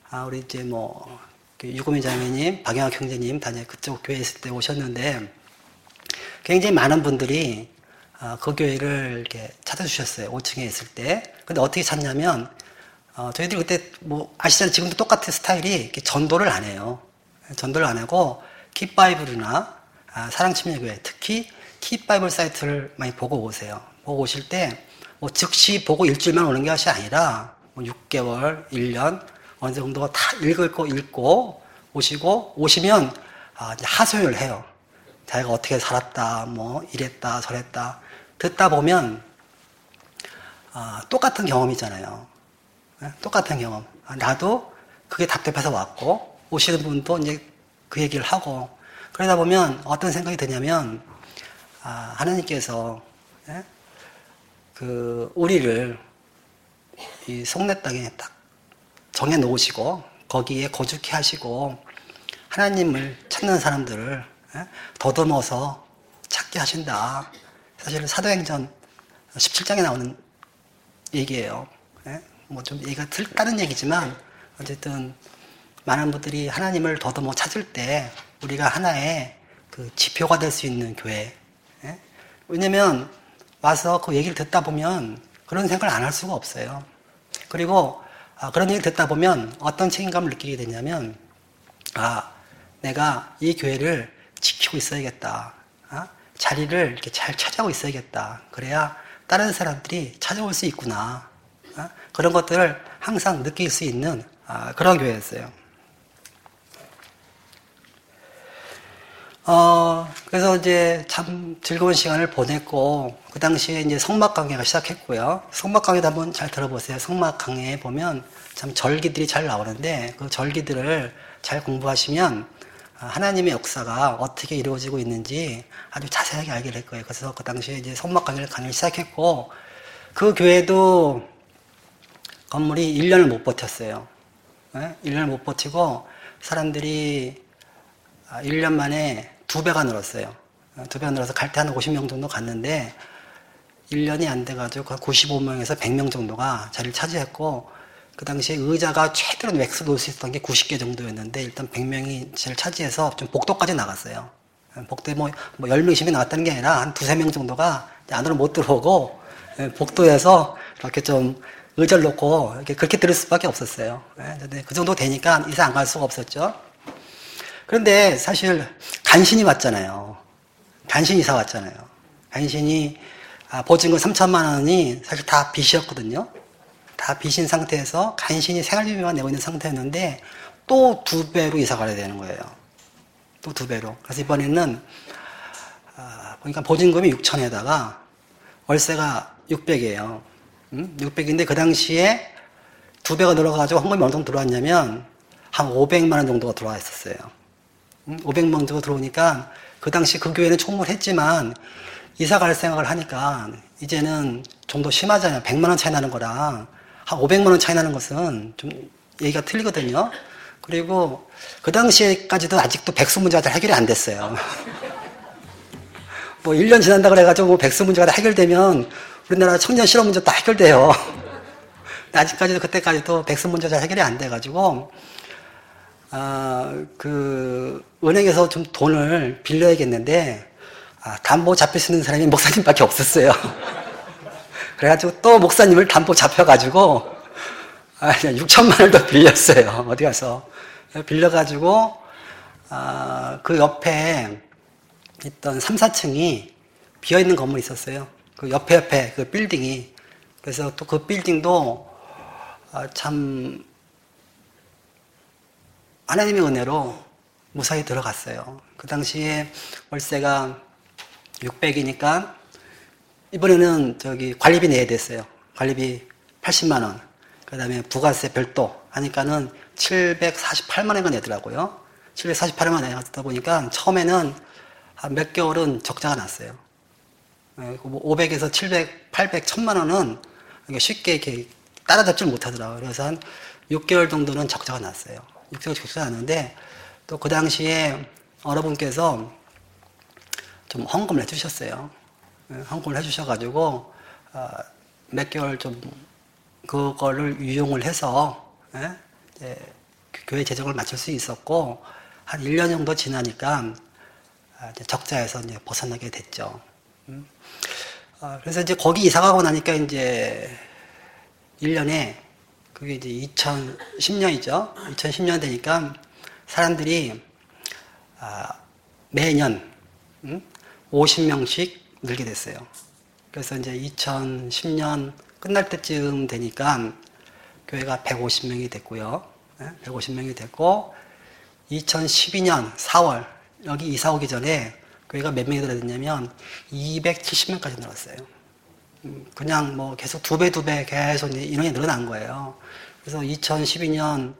아, 우리 이제 뭐, 유고민 자매님, 박영학 형제님 다 이제 그쪽 교회에 있을 때 오셨는데, 굉장히 많은 분들이 어, 그 교회를 이렇게 찾아주셨어요. 오 층에 있을 때. 근데 어떻게 찾냐면, 어, 저희들이 그때 뭐, 아시잖아요. 지금도 똑같은 스타일이 이렇게 전도를 안 해요. 전도를 안 하고, 킵바이블이나 아, 사랑침례교회, 특히 킵바이블 사이트를 많이 보고 오세요. 보고 오실 때, 뭐 즉시 보고 일주일만 오는 것이 아니라, 뭐 육 개월, 일 년, 어느 정도 다 읽을 거 읽고 오시고, 오시면, 아, 이제 하소연을 해요. 자기가 어떻게 살았다, 뭐, 이랬다, 저랬다. 듣다 보면, 아, 똑같은 경험이잖아요. 네? 똑같은 경험. 아, 나도 그게 답답해서 왔고, 오시는 분도 이제 그 얘기를 하고, 그러다 보면 어떤 생각이 드냐면, 아, 하나님께서, 네? 그, 우리를 이 속내 땅에 딱 정해 놓으시고, 거기에 거주케 하시고, 하나님을 찾는 사람들을 예? 더듬어서 찾게 하신다. 사실 사도행전 십칠 장에 나오는 얘기예요. 예? 뭐 좀 얘기가 다른 얘기지만 어쨌든 많은 분들이 하나님을 더듬어 찾을 때 우리가 하나의 그 지표가 될 수 있는 교회. 예? 왜냐면 와서 그 얘기를 듣다 보면 그런 생각을 안 할 수가 없어요. 그리고 아, 그런 얘기를 듣다 보면 어떤 책임감을 느끼게 되냐면 아, 내가 이 교회를 지키고 있어야겠다. 어? 자리를 이렇게 잘 차지하고 있어야겠다. 그래야 다른 사람들이 찾아올 수 있구나. 어? 그런 것들을 항상 느낄 수 있는 아, 그런 교회였어요. 어, 그래서 이제 참 즐거운 시간을 보냈고, 그 당시에 이제 성막 강해가 시작했고요. 성막 강해도 한번 잘 들어보세요. 성막 강해에 보면 참 절기들이 잘 나오는데, 그 절기들을 잘 공부하시면 하나님의 역사가 어떻게 이루어지고 있는지 아주 자세하게 알게 될 거예요. 그래서 그 당시에 이제 성막 강의를 강의를 시작했고, 그 교회도 건물이 일 년을 못 버텼어요. 네? 일 년을 못 버티고, 사람들이 일 년 만에 두 배가 늘었어요. 두 배가 늘어서 갈 때 한 오십 명 정도 갔는데, 일 년이 안 돼가지고 구십오 명에서 백 명 정도가 자리를 차지했고, 그 당시에 의자가 최대로 맥스 놓을 수 있었던 게 구십 개 정도였는데, 일단 백 명이 제일 차지해서 좀 복도까지 나갔어요. 복도에 뭐, 뭐 열 명, 이십 명 나갔다는 게 아니라 한 두세 명 정도가 안으로 못 들어오고, 복도에서 이렇게 좀 의자를 놓고 이렇게 그렇게 들을 수밖에 없었어요. 근데 그 정도 되니까 이사 안 갈 수가 없었죠. 그런데 사실 간신히 왔잖아요. 간신히 이사 왔잖아요. 간신히 보증금 삼천만 원이 사실 다 빚이었거든요. 다 빚인 상태에서 간신히 생활비만 내고 있는 상태였는데 또 두 배로 이사 가야 되는 거예요. 또 두 배로. 그래서 이번에는 보니까 보증금이 육천에다가 월세가 육백이에요. 음? 육백인데 그 당시에 두 배가 늘어가지고 헌금이 어느 정도 들어왔냐면 한 오백만 원 정도가 들어와 있었어요. 오백만 원 정도 들어오니까 그 당시 그 교회는 총무했지만 이사 갈 생각을 하니까 이제는 좀 더 심하잖아요. 백만 원 차이 나는 거랑 한 오백만 원 차이 나는 것은 좀 얘기가 틀리거든요. 그리고 그 당시에까지도 아직도 백수 문제가 다 해결이 안 됐어요. 뭐 일 년 지난다 그래가지고 백수 문제가 다 해결되면 우리나라 청년 실업 문제 다 해결돼요. 아직까지도 그때까지도 백수 문제 잘 해결이 안 돼가지고 아, 그, 은행에서 좀 돈을 빌려야겠는데, 아, 담보 잡혀 쓰는 사람이 목사님밖에 없었어요. 그래가지고 또 목사님을 담보 잡혀가지고, 아, 육천만 원을 더 빌렸어요. 어디 가서. 빌려가지고, 아, 그 옆에 있던 삼, 사 층이 비어있는 건물이 있었어요. 그 옆에 옆에 그 빌딩이. 그래서 또 그 빌딩도, 아, 참, 하나님의 은혜로 무사히 들어갔어요. 그 당시에 월세가 육백이니까 이번에는 저기 관리비 내야 됐어요. 관리비 팔십만 원. 그 다음에 부가세 별도 하니까는 칠백사십팔만 원가 내더라고요. 칠백사십팔만 원 내다 보니까 처음에는 한 몇 개월은 적자가 났어요. 오백에서 칠백, 팔백, 천만 원은 쉽게 이렇게 따라잡지 못하더라고요. 그래서 한 육 개월 정도는 적자가 났어요. 육 개월 적자가 났는데 또 그 당시에 어르분께서 좀 헌금을 해주셨어요. 헌금을 해주셔가지고 몇 개월 좀 그거를 유용을 해서 교회 재정을 맞출 수 있었고, 한 일 년 정도 지나니까 이제 적자에서 이제 벗어나게 됐죠. 음. 어, 그래서 이제 거기 이사 가고 나니까 이제 일 년에, 그게 이제 이천십 년이죠. 이천십 년 되니까 사람들이 아, 매년 음? 오십 명씩 늘게 됐어요. 그래서 이제 이천십 년 끝날 때쯤 되니까 교회가 백오십 명이 됐고요. 백오십 명이 됐고, 이천십이 년 사월, 여기 이사 오기 전에 교회가 몇 명이 늘어났냐면 이백칠십 명까지 늘었어요. 그냥 뭐 계속 두 배, 두 배 계속 인원이 늘어난 거예요. 그래서 이천십이 년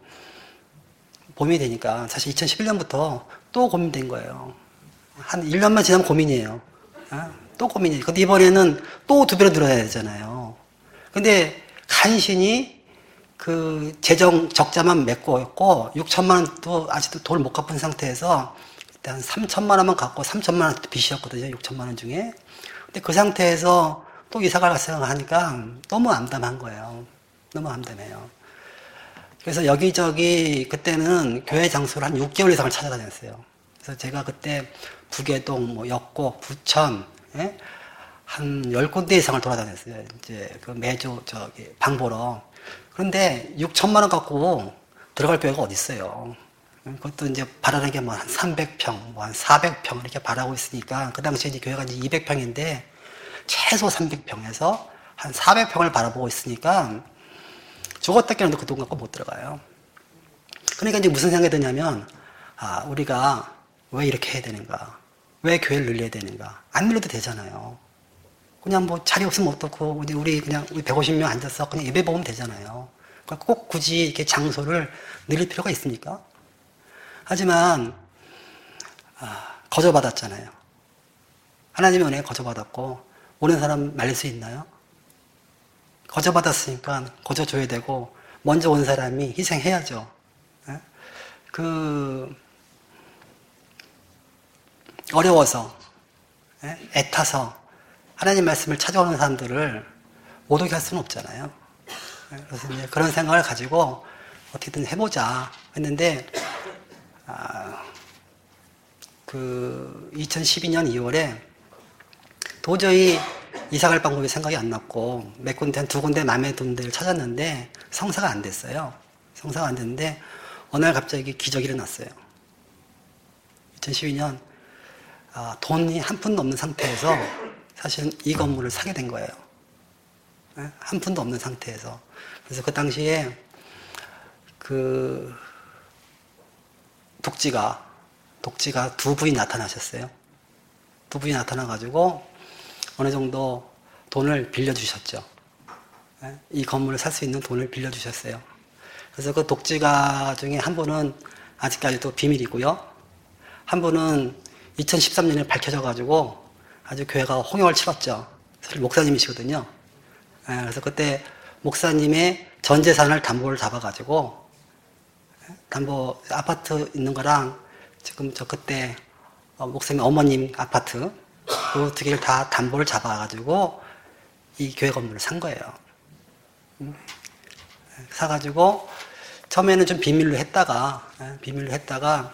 봄이 되니까 사실 이천십일 년부터 또 고민된 거예요. 한 일 년만 지나면 고민이에요. 또 고민이에요. 근데 이번에는 또 두 배로 늘어야 되잖아요. 근데 간신히 그 재정 적자만 메꿔 있고 육천만 원도 아직도 돈을 못 갚은 상태에서 일단 삼천만 원만 갚고 삼천만 원 빚이었거든요. 육천만 원 중에. 근데 그 상태에서 또 이사갈 생각을 하니까 너무 암담한 거예요. 너무 암담해요. 그래서 여기저기 그때는 교회 장소를 한 육 개월 이상을 찾아다녔어요. 그래서 제가 그때 부계동, 뭐 역곡, 부천, 예? 한 열 군데 이상을 돌아다녔어요. 이제 그 매주 저기 방 보러. 그런데 육천만 원 갖고 들어갈 교회가 어디 있어요. 그것도 이제 바라는 게 뭐 한 삼백 평, 뭐 한 사백 평 이렇게 바라고 있으니까 그 당시에 이제 교회가 이제 이백 평인데 최소 삼백 평에서 한 사백 평을 바라보고 있으니까 죽었다 깨어나도 그 돈 갖고 못 들어가요. 그러니까 이제 무슨 생각이 드냐면, 아, 우리가 왜 이렇게 해야 되는가? 왜 교회를 늘려야 되는가? 안 늘려도 되잖아요. 그냥 뭐 자리 없으면 어떻고, 우리 그냥 우리 백오십 명 앉아서 그냥 예배 보면 되잖아요. 그러니까 꼭 굳이 이렇게 장소를 늘릴 필요가 있습니까? 하지만, 아, 거저받았잖아요. 하나님의 은혜에 거저받았고, 오는 사람 말릴 수 있나요? 거저받았으니까 거저줘야 되고, 먼저 온 사람이 희생해야죠. 그, 어려워서, 애타서, 하나님 말씀을 찾아오는 사람들을 못 오게 할 수는 없잖아요. 그래서 이제 그런 생각을 가지고 어떻게든 해보자 했는데, 아, 그, 이천십이 년 이월에 도저히 이사갈 방법이 생각이 안 났고, 몇 군데, 한 두 군데 마음에 드는 데를 찾았는데, 성사가 안 됐어요. 성사가 안 됐는데, 어느 날 갑자기 기적이 일어났어요. 이천십이 년, 아, 돈이 한 푼도 없는 상태에서 사실은 이 건물을 사게 된 거예요. 한 푼도 없는 상태에서. 그래서 그 당시에 그 독지가, 독지가 두 분이 나타나셨어요. 두 분이 나타나가지고 어느 정도 돈을 빌려주셨죠. 이 건물을 살 수 있는 돈을 빌려주셨어요. 그래서 그 독지가 중에 한 분은 아직까지도 비밀이고요. 한 분은 이천십삼 년에 밝혀져가지고 아주 교회가 홍역을 치렀죠. 사실 목사님이시거든요. 그래서 그때 목사님의 전 재산을 담보를 잡아가지고 담보 아파트 있는 거랑 지금 저 그때 목사님 어머님 아파트 그 두 개를 다 담보를 잡아가지고 이 교회 건물을 산 거예요. 사가지고 처음에는 좀 비밀로 했다가 비밀로 했다가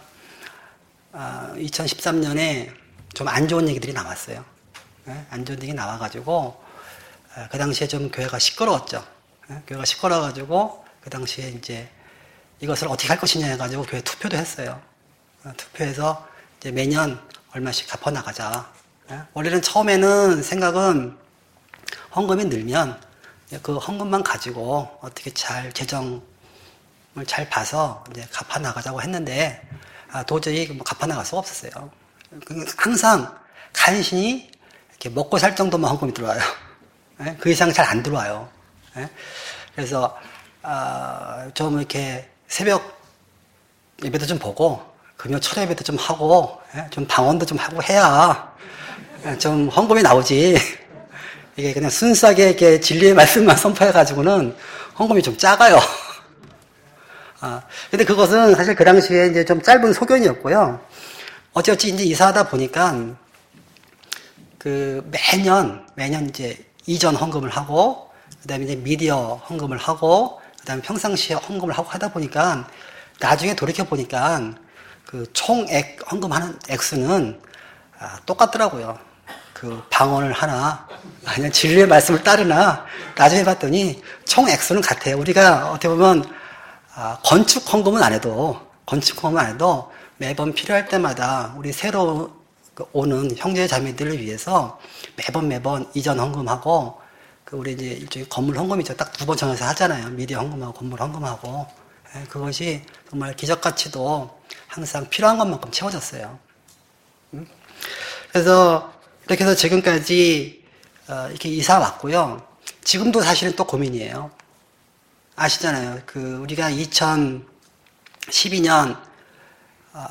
이천십삼 년에 좀 안 좋은 얘기들이 나왔어요. 안 좋은 얘기 나와가지고 그 당시에 좀 교회가 시끄러웠죠. 교회가 시끄러워가지고 그 당시에 이제 이것을 어떻게 할 것이냐 해가지고 교회 투표도 했어요. 투표해서 이제 매년 얼마씩 갚아 나가자. 원래는 처음에는 생각은 헌금이 늘면 그 헌금만 가지고 어떻게 잘 재정을 잘 봐서 이제 갚아 나가자고 했는데 도저히 뭐 갚아 나갈 수가 없었어요. 항상 간신히 이렇게 먹고 살 정도만 헌금이 들어와요. 그 이상 잘 안 들어와요. 그래서 좀 이렇게 새벽 예배도 좀 보고 금요 철야 예배도 좀 하고 좀 방언도 좀 하고 해야 좀 헌금이 나오지. 이게 그냥 순수하게 이렇게 진리의 말씀만 선포해가지고는 헌금이 좀 작아요. 아, 근데 그것은 사실 그 당시에 이제 좀 짧은 소견이었고요. 어찌어찌 이제 이사하다 보니까 그 매년, 매년 이제 이전 헌금을 하고, 그 다음에 이제 미디어 헌금을 하고, 그 다음에 평상시에 헌금을 하고 하다 보니까 나중에 돌이켜보니까 그 총액 헌금하는 액수는 아, 똑같더라고요. 그 방언을 하나, 아니면 진리의 말씀을 따르나, 나중에 봤더니 총 액수는 같아요. 우리가 어떻게 보면 아, 건축 헌금은 안 해도, 건축 헌금은 안 해도 매번 필요할 때마다 우리 새로 오는 형제 자매들을 위해서 매번 매번 이전 헌금하고, 그 우리 이제 일종의 건물 헌금이죠. 딱 두 번 정해서 하잖아요. 미리 헌금하고 건물 헌금하고. 예, 그것이 정말 기적같이도 항상 필요한 것만큼 채워졌어요. 음? 그래서 이렇게 해서 지금까지 어, 이렇게 이사 왔고요. 지금도 사실은 또 고민이에요. 아시잖아요. 그 우리가 이천십이 년 어,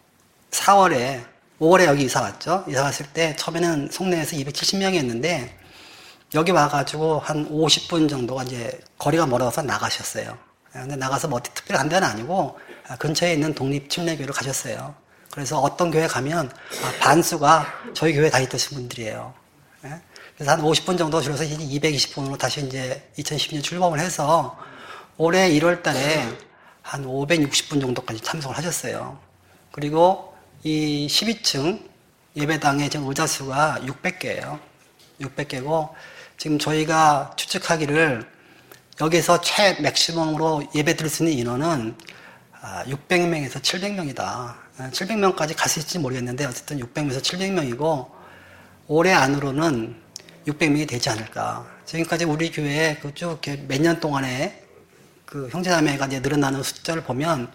사월에 오월에 여기 이사 왔죠. 이사 왔을 때 처음에는 송내에서 이백칠십 명이었는데 여기 와가지고 한 오십 분 정도가 이제 거리가 멀어서 나가셨어요. 근데 나가서 뭐 어디 특별히 간 데는 아니고 근처에 있는 독립침례교회를 가셨어요. 그래서 어떤 교회 가면 반수가 저희 교회 다니던 분들이에요. 그래서 한 오십 분 정도 줄여서 이제 이백이십 분으로 다시 이제 이천십이 년 출범을 해서 올해 일월 달에 한 오백육십 분 정도까지 참석을 하셨어요. 그리고 이 십이 층 예배당의 지금 의자 수가 육백 개예요. 육백 개고 지금 저희가 추측하기를 여기서 최 맥시멈으로 예배 드릴 수 있는 인원은 육백 명에서 칠백 명이다. 칠백 명까지 갈 수 있을지 모르겠는데 어쨌든 육백 명에서 칠백 명이고 올해 안으로는 육백 명이 되지 않을까. 지금까지 우리 교회에 그 쭉 이렇게 몇 년 동안에 그 형제자매가 이제 늘어나는 숫자를 보면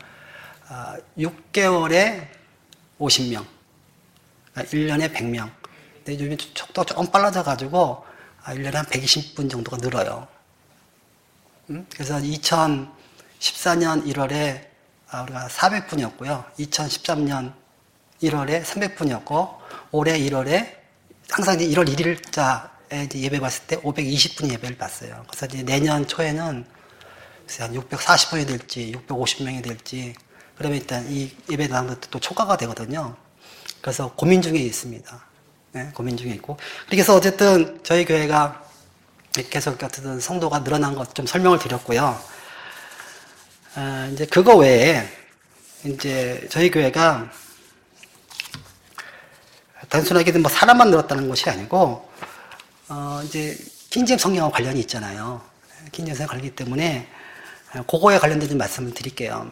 육 개월에 오십 명, 일 년에 백 명. 근데 요즘 속도가 조금 빨라져가지고 일 년에 한 백이십 분 정도가 늘어요. 그래서 이천십사 년 일월에 우리가 사백 분이었고요. 이천십삼 년 일월에 삼백 분이었고 올해 일월에 항상 이제 일월 일일자에 이제 예배 봤을 때 오백이십 분 예배를 봤어요. 그래서 이제 내년 초에는 한 육백사십 분이 될지 육백오십 명이 될지 그러면 일단 이 예배 나온 것도 또 초과가 되거든요. 그래서 고민 중에 있습니다. 네, 고민 중에 있고. 그래서 어쨌든 저희 교회가 계속 같은 성도가 늘어난 것 좀 설명을 드렸고요. 아, 이제 그거 외에 이제 저희 교회가 단순하게 뭐 사람만 늘었다는 것이 아니고 어 이제 킹제임스 성경과 관련이 있잖아요. 킹제임스 성경 관련이기 때문에 그거에 관련된 좀 말씀을 드릴게요.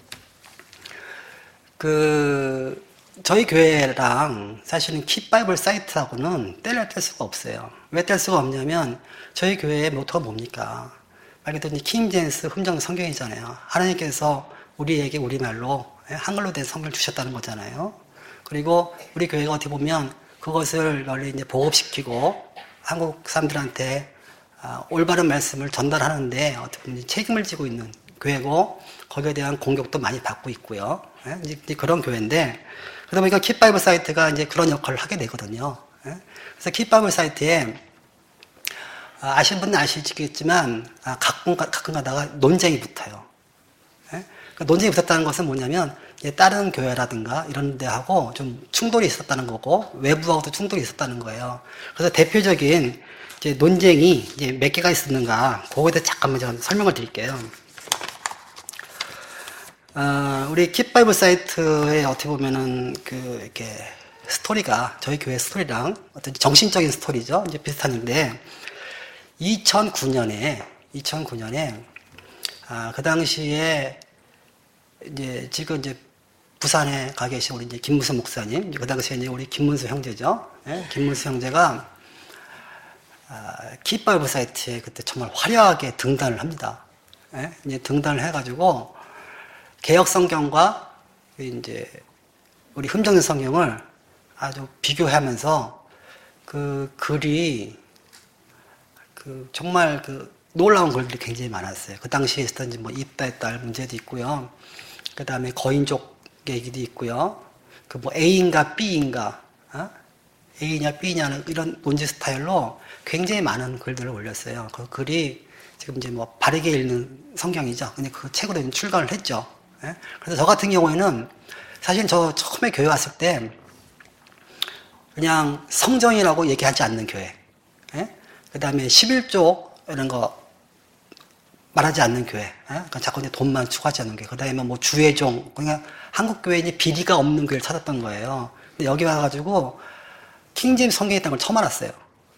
그 저희 교회랑 사실은 킵바이블 사이트하고는 뗄래야 뗄 수가 없어요. 왜 뗄 수가 없냐면 저희 교회의 모토가 뭡니까? 말 그대로 킹제임스 흠정 성경이잖아요. 하나님께서 우리에게 우리말로 한글로 된 성경을 주셨다는 거잖아요. 그리고 우리 교회가 어떻게 보면 그것을 널리 이제 보급시키고 한국 사람들한테 올바른 말씀을 전달하는데 어떻게 보면 책임을 지고 있는 교회고 거기에 대한 공격도 많이 받고 있고요. 이제 그런 교회인데 그러다 보니까 킵바이블 사이트가 이제 그런 역할을 하게 되거든요. 그래서 킵바이블 사이트에 아시는 분은 아시겠지만 가끔, 가끔 가다가 논쟁이 붙어요. 그러니까 논쟁이 붙었다는 것은 뭐냐면 다른 교회라든가 이런 데하고 좀 충돌이 있었다는 거고 외부하고도 충돌이 있었다는 거예요. 그래서 대표적인 이제 논쟁이 이제 몇 개가 있었는가 그거에 대해 잠깐만 제가 설명을 드릴게요. 어, 우리 킵바이블 사이트에 어떻게 보면은 그 이렇게 스토리가 저희 교회 스토리랑 어떤 정신적인 스토리죠. 이제 비슷한데 이천구 년에 이천구 년에 아, 그 당시에 이제 지금 이제 부산에 가 계신 우리 이제 김문수 목사님, 그 당시에 이제 우리 김문수 형제죠. 예? 김문수 형제가 아, 킵바이블 사이트에 그때 정말 화려하게 등단을 합니다. 예? 이제 등단을 해가지고 개혁 성경과 이제 우리 흠정된 성경을 아주 비교하면서 그 글이 그 정말 그 놀라운 글들이 굉장히 많았어요. 그 당시에 있었던 뭐 입다의 딸 문제도 있고요. 그 다음에 거인족 얘기도 있고요. 그 뭐 A인가 B인가, 어? A냐 B냐는 이런 논지 스타일로 굉장히 많은 글들을 올렸어요. 그 글이 지금 이제 뭐 바르게 읽는 성경이죠. 근데 그 책으로 출간을 했죠. 예? 그래서 저 같은 경우에는 사실 저 처음에 교회 왔을 때 그냥 성정이라고 얘기하지 않는 교회. 예? 그 다음에 십일 조 이런 거 말하지 않는 교회, 예? 그러니까 자꾸 이제 돈만 추구하지 않는 교회, 그 다음에 뭐 주의종, 그러니까 한국 교회에 이제 비리가 없는 교회를 찾았던 거예요. 근데 여기 와가지고 킹제임스 성경이 있다는 걸 처음 알았어요.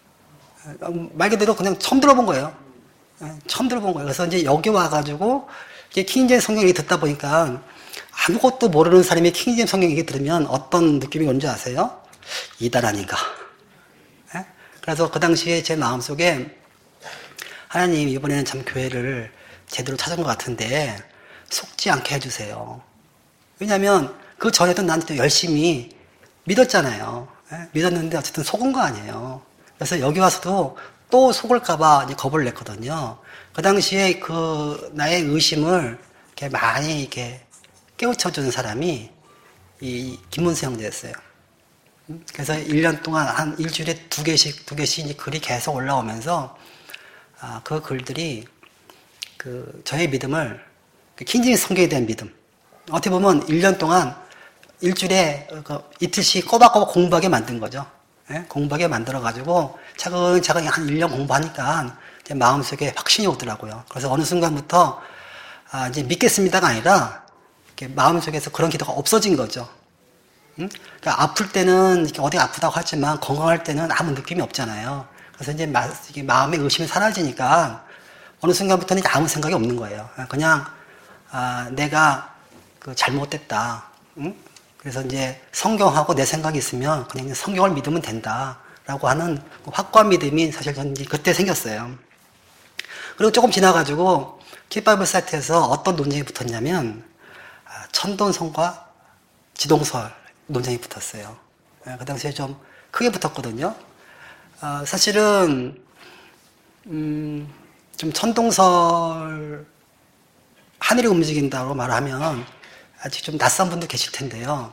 말 그대로 그냥 처음 들어본 거예요. 예? 처음 들어본 거예요. 그래서 이제 여기 와가지고 이게 킹제임스 성경 얘기 듣다 보니까 아무것도 모르는 사람이 킹제임스 성경 얘기 들으면 어떤 느낌이 오는지 아세요? 이단 아닌가. 예? 그래서 그 당시에 제 마음속에 하나님 이번에는 참 교회를 제대로 찾은 것 같은데 속지 않게 해주세요. 왜냐하면 그 전에도 나한테 열심히 믿었잖아요. 예? 믿었는데 어쨌든 속은 거 아니에요. 그래서 여기 와서도 또 속을까봐 이제 겁을 냈거든요. 그 당시에 그 나의 의심을 이렇게 많이 이렇게 깨우쳐주는 사람이 이 김문수 형제였어요. 그래서 일 년 동안 한 일주일에 두 개씩 두 개씩 이제 글이 계속 올라오면서 아, 그 글들이 그 저의 믿음을 킹제임스 성경에 대한 믿음, 어떻게 보면 일 년 동안 일주일에 그 이틀씩 꼬박꼬박 공부하게 만든 거죠. 예? 공부하게 만들어가지고 차근차근 한 일 년 공부하니까 제 마음속에 확신이 오더라고요. 그래서 어느 순간부터 아, 이제 믿겠습니다가 아니라 이렇게 마음속에서 그런 기도가 없어진 거죠. 응? 그러니까 아플 때는 이렇게 어디가 아프다고 하지만 건강할 때는 아무 느낌이 없잖아요. 그래서 이제 마, 이게 마음의 의심이 사라지니까 어느 순간부터는 이제 아무 생각이 없는 거예요. 그냥 아, 내가 그 잘못됐다. 응? 그래서 이제 성경하고 내 생각이 있으면 그냥 성경을 믿으면 된다라고 하는 확고한 믿음이 사실 저는 이제 그때 생겼어요. 그리고 조금 지나가지고 킥바이블 사이트에서 어떤 논쟁이 붙었냐면 아, 천돈성과 지동설 논쟁이 붙었어요. 그 당시에 좀 크게 붙었거든요. 어, 사실은 음, 좀 천동설 하늘이 움직인다고 말하면 아직 좀 낯선 분도 계실 텐데요.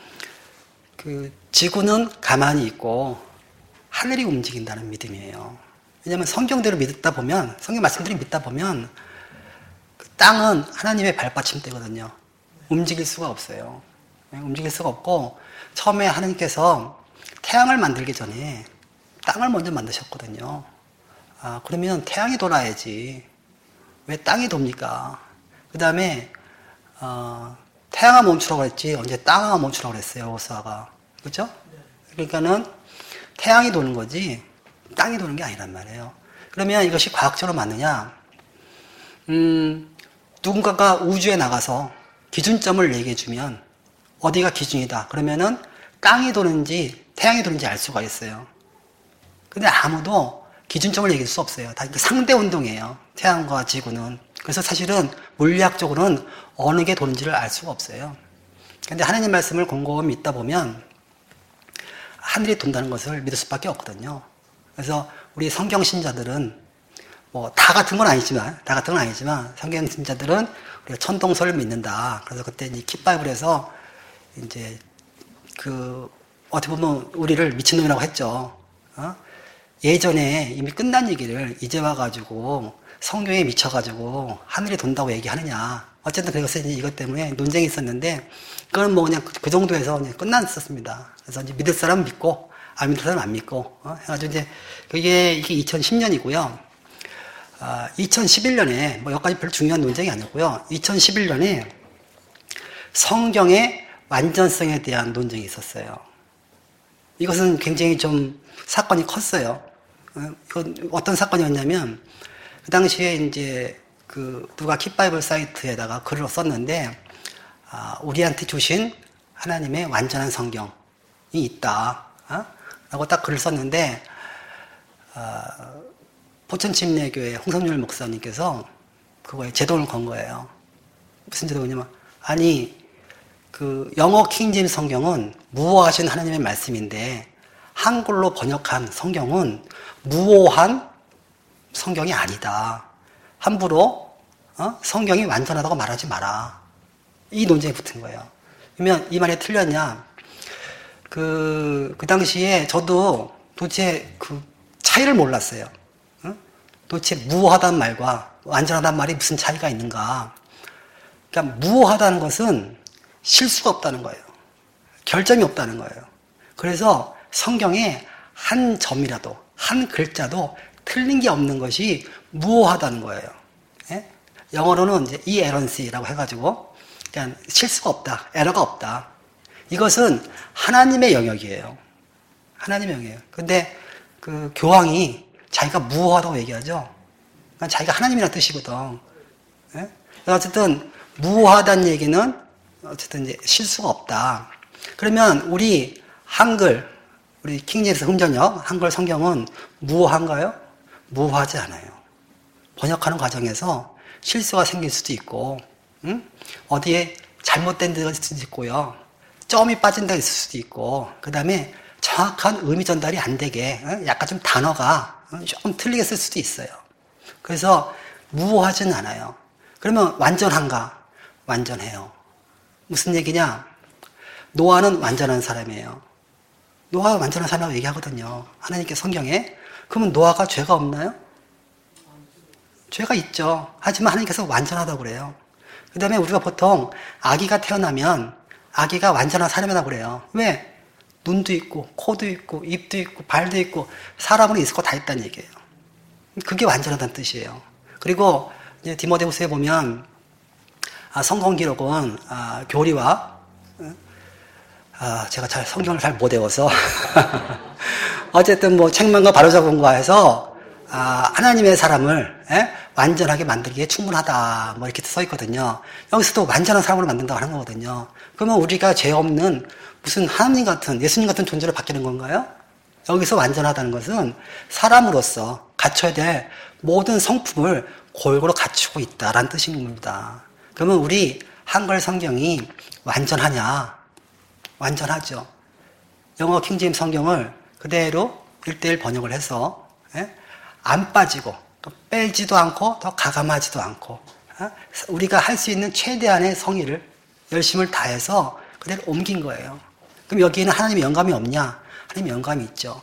그 지구는 가만히 있고 하늘이 움직인다는 믿음이에요. 왜냐하면 성경대로 믿다 보면, 성경 말씀대로 믿다 보면 그 땅은 하나님의 발받침대거든요. 움직일 수가 없어요. 움직일 수가 없고 처음에 하나님께서 태양을 만들기 전에 땅을 먼저 만드셨거든요. 아, 그러면 태양이 돌아야지. 왜 땅이 돕니까? 그 다음에 어, 태양아 멈추라고 했지 언제 땅아 멈추라고 그랬어요, 호수아가. 그렇죠? 그러니까는 태양이 도는 거지 땅이 도는 게 아니란 말이에요. 그러면 이것이 과학적으로 맞느냐? 음, 누군가가 우주에 나가서 기준점을 얘기해 주면 어디가 기준이다. 그러면은 땅이 도는지 태양이 도는지 알 수가 있어요. 근데 아무도 기준점을 얘기할 수 없어요. 다 상대 운동이에요. 태양과 지구는. 그래서 사실은 물리학적으로는 어느 게 도는지를 알 수가 없어요. 근데 하나님 말씀을 곰곰이 믿다 보면 하늘이 돈다는 것을 믿을 수밖에 없거든요. 그래서 우리 성경 신자들은 뭐 다 같은 건 아니지만 다 같은 건 아니지만 성경 신자들은 우리가 천동설을 믿는다. 그래서 그때 이 킥바이블에서 이제 그 어떻게 보면 우리를 미친놈이라고 했죠. 어? 예전에 이미 끝난 얘기를 이제 와가지고 성경에 미쳐가지고 하늘이 돈다고 얘기하느냐. 어쨌든 그래서 이제 이것 때문에 논쟁이 있었는데 그건 뭐 그냥 그 정도에서 그냥 끝났었습니다. 그래서 이제 믿을 사람은 믿고 안 믿을 사람은 안 믿고 어? 해가지고 이제 그게 이게 이천십 년이고요. 아, 이천십일 년에 뭐 여기까지 별로 중요한 논쟁이 아니고요. 이천십일 년에 성경의 완전성에 대한 논쟁이 있었어요. 이것은 굉장히 좀 사건이 컸어요. 이건 어떤 사건이었냐면 그 당시에 이제 그 누가 킥바이블 사이트에다가 글을 썼는데 아, 우리한테 주신 하나님의 완전한 성경이 있다. 어? 라고 딱 글을 썼는데 아, 포천침례교회 홍성률 목사님께서 그거에 제동을 건 거예요. 무슨 제동이냐면 아니 그 영어 킹제임스 성경은 무호하신 하나님의 말씀인데 한글로 번역한 성경은 무호한 성경이 아니다. 함부로 어? 성경이 완전하다고 말하지 마라. 이 논쟁이 붙은 거예요. 그러면 이 말이 틀렸냐? 그, 그 당시에 저도 도대체 그 차이를 몰랐어요. 어? 도대체 무호하다는 말과 완전하다는 말이 무슨 차이가 있는가? 그러니까 무호하다는 것은 실수가 없다는 거예요. 결점이 없다는 거예요. 그래서 성경에 한 점이라도, 한 글자도 틀린 게 없는 것이 무호하다는 거예요. 예? 영어로는 이제 inerrancy라고 해가지고 그냥 실수가 없다, 에러가 없다. 이것은 하나님의 영역이에요. 하나님의 영역이에요. 근데 그 교황이 자기가 무호하다고 얘기하죠. 그러니까 자기가 하나님이라는 뜻이거든. 예? 어쨌든 무호하다는 얘기는 어쨌든 이제 실수가 없다. 그러면 우리 한글, 우리 킹제임스 흠전역 한글 성경은 무호한가요? 무호하지 않아요. 번역하는 과정에서 실수가 생길 수도 있고, 응? 어디에 잘못된 데가 있을 수도 있고요. 점이 빠진 데가 있을 수도 있고, 그 다음에 정확한 의미 전달이 안 되게 약간 좀 단어가 조금 틀리게 쓸 수도 있어요. 그래서 무호하지는 않아요. 그러면 완전한가? 완전해요. 무슨 얘기냐? 노아는 완전한 사람이에요. 노아가 완전한 사람이라고 얘기하거든요. 하나님께 성경에. 그러면 노아가 죄가 없나요? 죄가 있죠. 하지만 하나님께서 완전하다고 그래요. 그 다음에 우리가 보통 아기가 태어나면 아기가 완전한 사람이라고 그래요. 왜? 눈도 있고 코도 있고 입도 있고 발도 있고 사람은 있을 거 다 있다는 얘기예요. 그게 완전하다는 뜻이에요. 그리고 이제 디모데후서에 보면 아, 성경 기록은 아, 교리와 아, 제가 잘 성경을 잘 못 외워서 어쨌든 뭐 책망과 바로잡음과 해서 아, 하나님의 사람을 에? 완전하게 만들기에 충분하다 뭐 이렇게 써 있거든요. 여기서도 완전한 사람으로 만든다고 하는 거거든요. 그러면 우리가 죄 없는 무슨 하나님 같은 예수님 같은 존재로 바뀌는 건가요? 여기서 완전하다는 것은 사람으로서 갖춰야 될 모든 성품을 골고루 갖추고 있다라는 뜻인 겁니다. 그러면 우리 한글 성경이 완전하냐? 완전하죠. 영어 킹제임스 성경을 그대로 일대일 번역을 해서 예? 안 빠지고 또 빼지도 않고 더 가감하지도 않고 어? 우리가 할 수 있는 최대한의 성의를 열심을 다해서 그대로 옮긴 거예요. 그럼 여기에는 하나님의 영감이 없냐? 하나님의 영감이 있죠.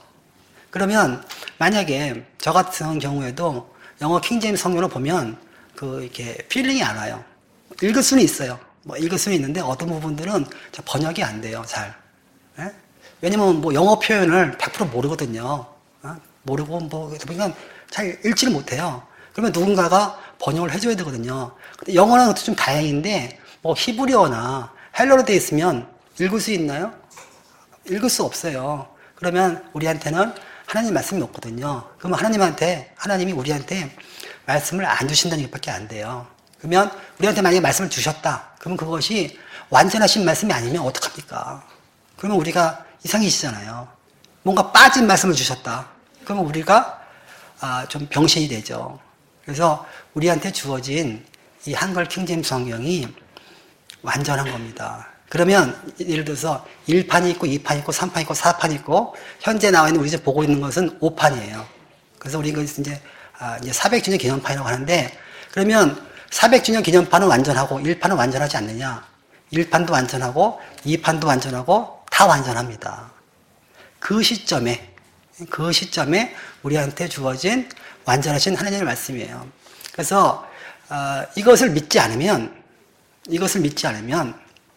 그러면 만약에 저 같은 경우에도 영어 킹제임스 성경을 보면 그 이렇게 필링이 안 와요. 읽을 수는 있어요. 뭐 읽을 수는 있는데 어떤 부분들은 번역이 안 돼요. 잘. 예? 왜냐면 뭐 영어 표현을 백 퍼센트 모르거든요. 어? 모르고 뭐 그러니까 잘 읽지를 못해요. 그러면 누군가가 번역을 해줘야 되거든요. 근데 영어는 좀 다행인데 뭐 히브리어나 헬러로 돼 있으면 읽을 수 있나요? 읽을 수 없어요. 그러면 우리한테는 하나님 말씀이 없거든요. 그러면 하나님한테 하나님이 우리한테 말씀을 안 주신다는 얘기밖에 안 돼요. 그러면 우리한테 만약에 말씀을 주셨다. 그러면 그것이 완전하신 말씀이 아니면 어떡합니까? 그러면 우리가 이상해지잖아요. 뭔가 빠진 말씀을 주셨다. 그러면 우리가 아, 좀 병신이 되죠. 그래서 우리한테 주어진 이 한글 킹제임스 성경이 완전한 겁니다. 그러면 예를 들어서 일 판이 있고 이 판이 있고 삼 판이 있고 사 판이 있고 현재 나와 있는 우리 이제 보고 있는 것은 오 판이에요. 그래서 우리 이거 이제 아, 이제 사백 주년 기념판이라고 하는데 그러면 사백 주년 기념판은 완전하고 일 판은 완전하지 않느냐? 일 판도 완전하고 이 판도 완전하고 다 완전합니다. 그 시점에 그 시점에 우리한테 주어진 완전하신 하나님의 말씀이에요. 그래서 어, 이것을 믿지 않으면 이것을 믿지 않으면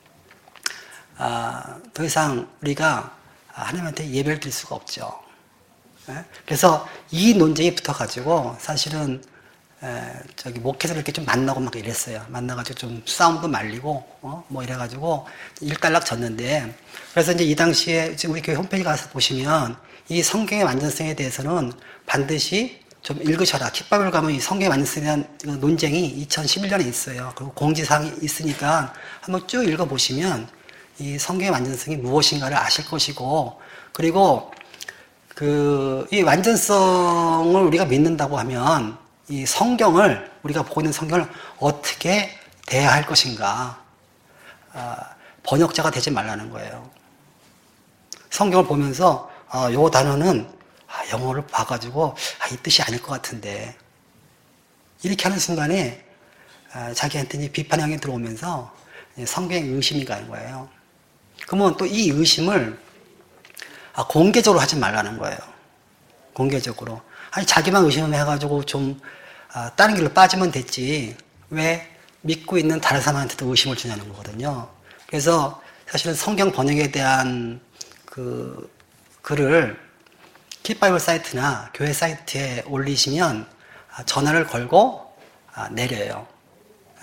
어, 더 이상 우리가 하나님한테 예배를 드릴 수가 없죠. 네? 그래서 이 논쟁이 붙어가지고 사실은 에, 저기 목회자를 이렇게 좀 만나고 막 이랬어요. 만나가지고 좀 싸움도 말리고 어? 뭐 이래가지고 일단락 졌는데 그래서 이제 이 당시에 지금 우리 교회 홈페이지 가서 보시면 이 성경의 완전성에 대해서는 반드시 좀 읽으셔라. 킥밥을 가면 이 성경의 완전성에 대한 논쟁이 이천십일 년에 있어요. 그리고 공지사항이 있으니까 한번 쭉 읽어보시면 이 성경의 완전성이 무엇인가를 아실 것이고 그리고 그 이 완전성을 우리가 믿는다고 하면 이 성경을 우리가 보고 있는 성경을 어떻게 대해야 할 것인가 아, 번역자가 되지 말라는 거예요. 성경을 보면서 아, 요 단어는 아, 영어를 봐가지고 아, 이 뜻이 아닐 것 같은데 이렇게 하는 순간에 아, 자기한테 이제 비판 향이 들어오면서 성경에 의심이 가는 거예요. 그러면 또 이 의심을 아, 공개적으로 하지 말라는 거예요. 공개적으로. 아니 자기만 의심해가지고 좀 아, 다른 길로 빠지면 됐지 왜 믿고 있는 다른 사람한테도 의심을 주냐는 거거든요. 그래서 사실은 성경 번역에 대한 그 글을 킥바이블 사이트나 교회 사이트에 올리시면 아, 전화를 걸고 아, 내려요.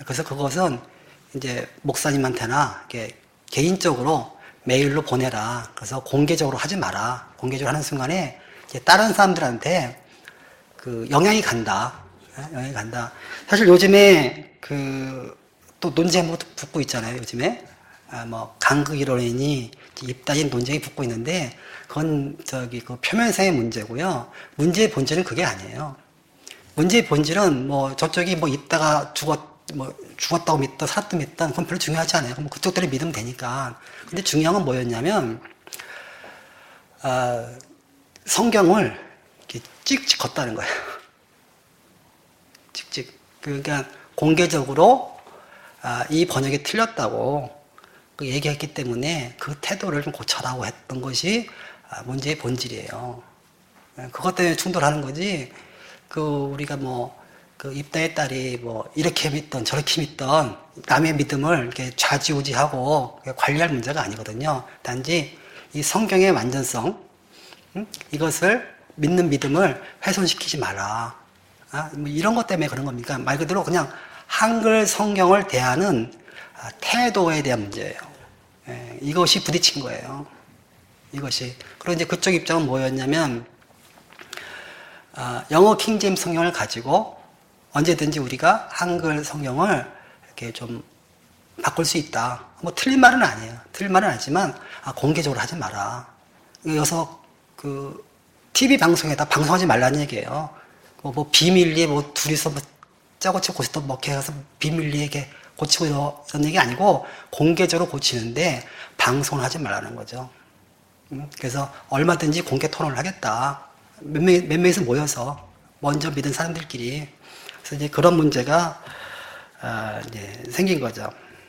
그래서 그것은 이제 목사님한테나 이렇게 개인적으로 메일로 보내라. 그래서 공개적으로 하지 마라. 공개적으로 하는 순간에 이제 다른 사람들한테 그 영향이 간다. 영향이 간다. 사실 요즘에 그 또 논쟁이 붙고 있잖아요. 요즘에 아, 뭐 간극 이론이니 입다진 논쟁이 붙고 있는데 그건 저기 그 표면상의 문제고요. 문제의 본질은 그게 아니에요. 문제의 본질은 뭐 저쪽이 뭐 있다가 죽었 뭐 죽었다고 믿던 살았다고 믿던 그건 별로 중요하지 않아요. 뭐 그쪽들이 믿으면 되니까. 근데 중요한 건 뭐였냐면 아, 성경을 이렇게 찍찍 걷다는 거예요. 찍찍. 그러니까 공개적으로 아, 이 번역이 틀렸다고 얘기했기 때문에 그 태도를 좀 고쳐라고 했던 것이 문제의 본질이에요. 그것 때문에 충돌하는 거지. 그 우리가 뭐 그 입다의 딸이 뭐 이렇게 믿던 저렇게 믿던 남의 믿음을 이렇게 좌지우지하고 관리할 문제가 아니거든요. 단지 이 성경의 완전성, 음? 이것을 믿는 믿음을 훼손시키지 마라. 아, 뭐 이런 것 때문에 그런 겁니까? 말 그대로 그냥 한글 성경을 대하는 태도에 대한 문제예요. 예, 이것이 부딪힌 거예요. 이것이. 그리고 이제 그쪽 입장은 뭐였냐면, 아, 영어 킹제임스 성경을 가지고 언제든지 우리가 한글 성경을 이렇게 좀 바꿀 수 있다. 뭐 틀린 말은 아니에요. 틀린 말은 아니지만, 아, 공개적으로 하지 마라. 여기서 그, 티비 방송에다 방송하지 말라는 얘기예요. 뭐, 뭐 비밀리에 뭐 둘이서 뭐 짜고 치고 고치다 먹게 해서 비밀리에 이렇게 고치고 이런 얘기 아니고 공개적으로 고치는데 방송을 하지 말라는 거죠. 그래서 얼마든지 공개 토론을 하겠다. 몇, 명, 몇 명이서 모여서 먼저 믿은 사람들끼리. 그래서 이제 그런 문제가 아, 이제 생긴 거죠.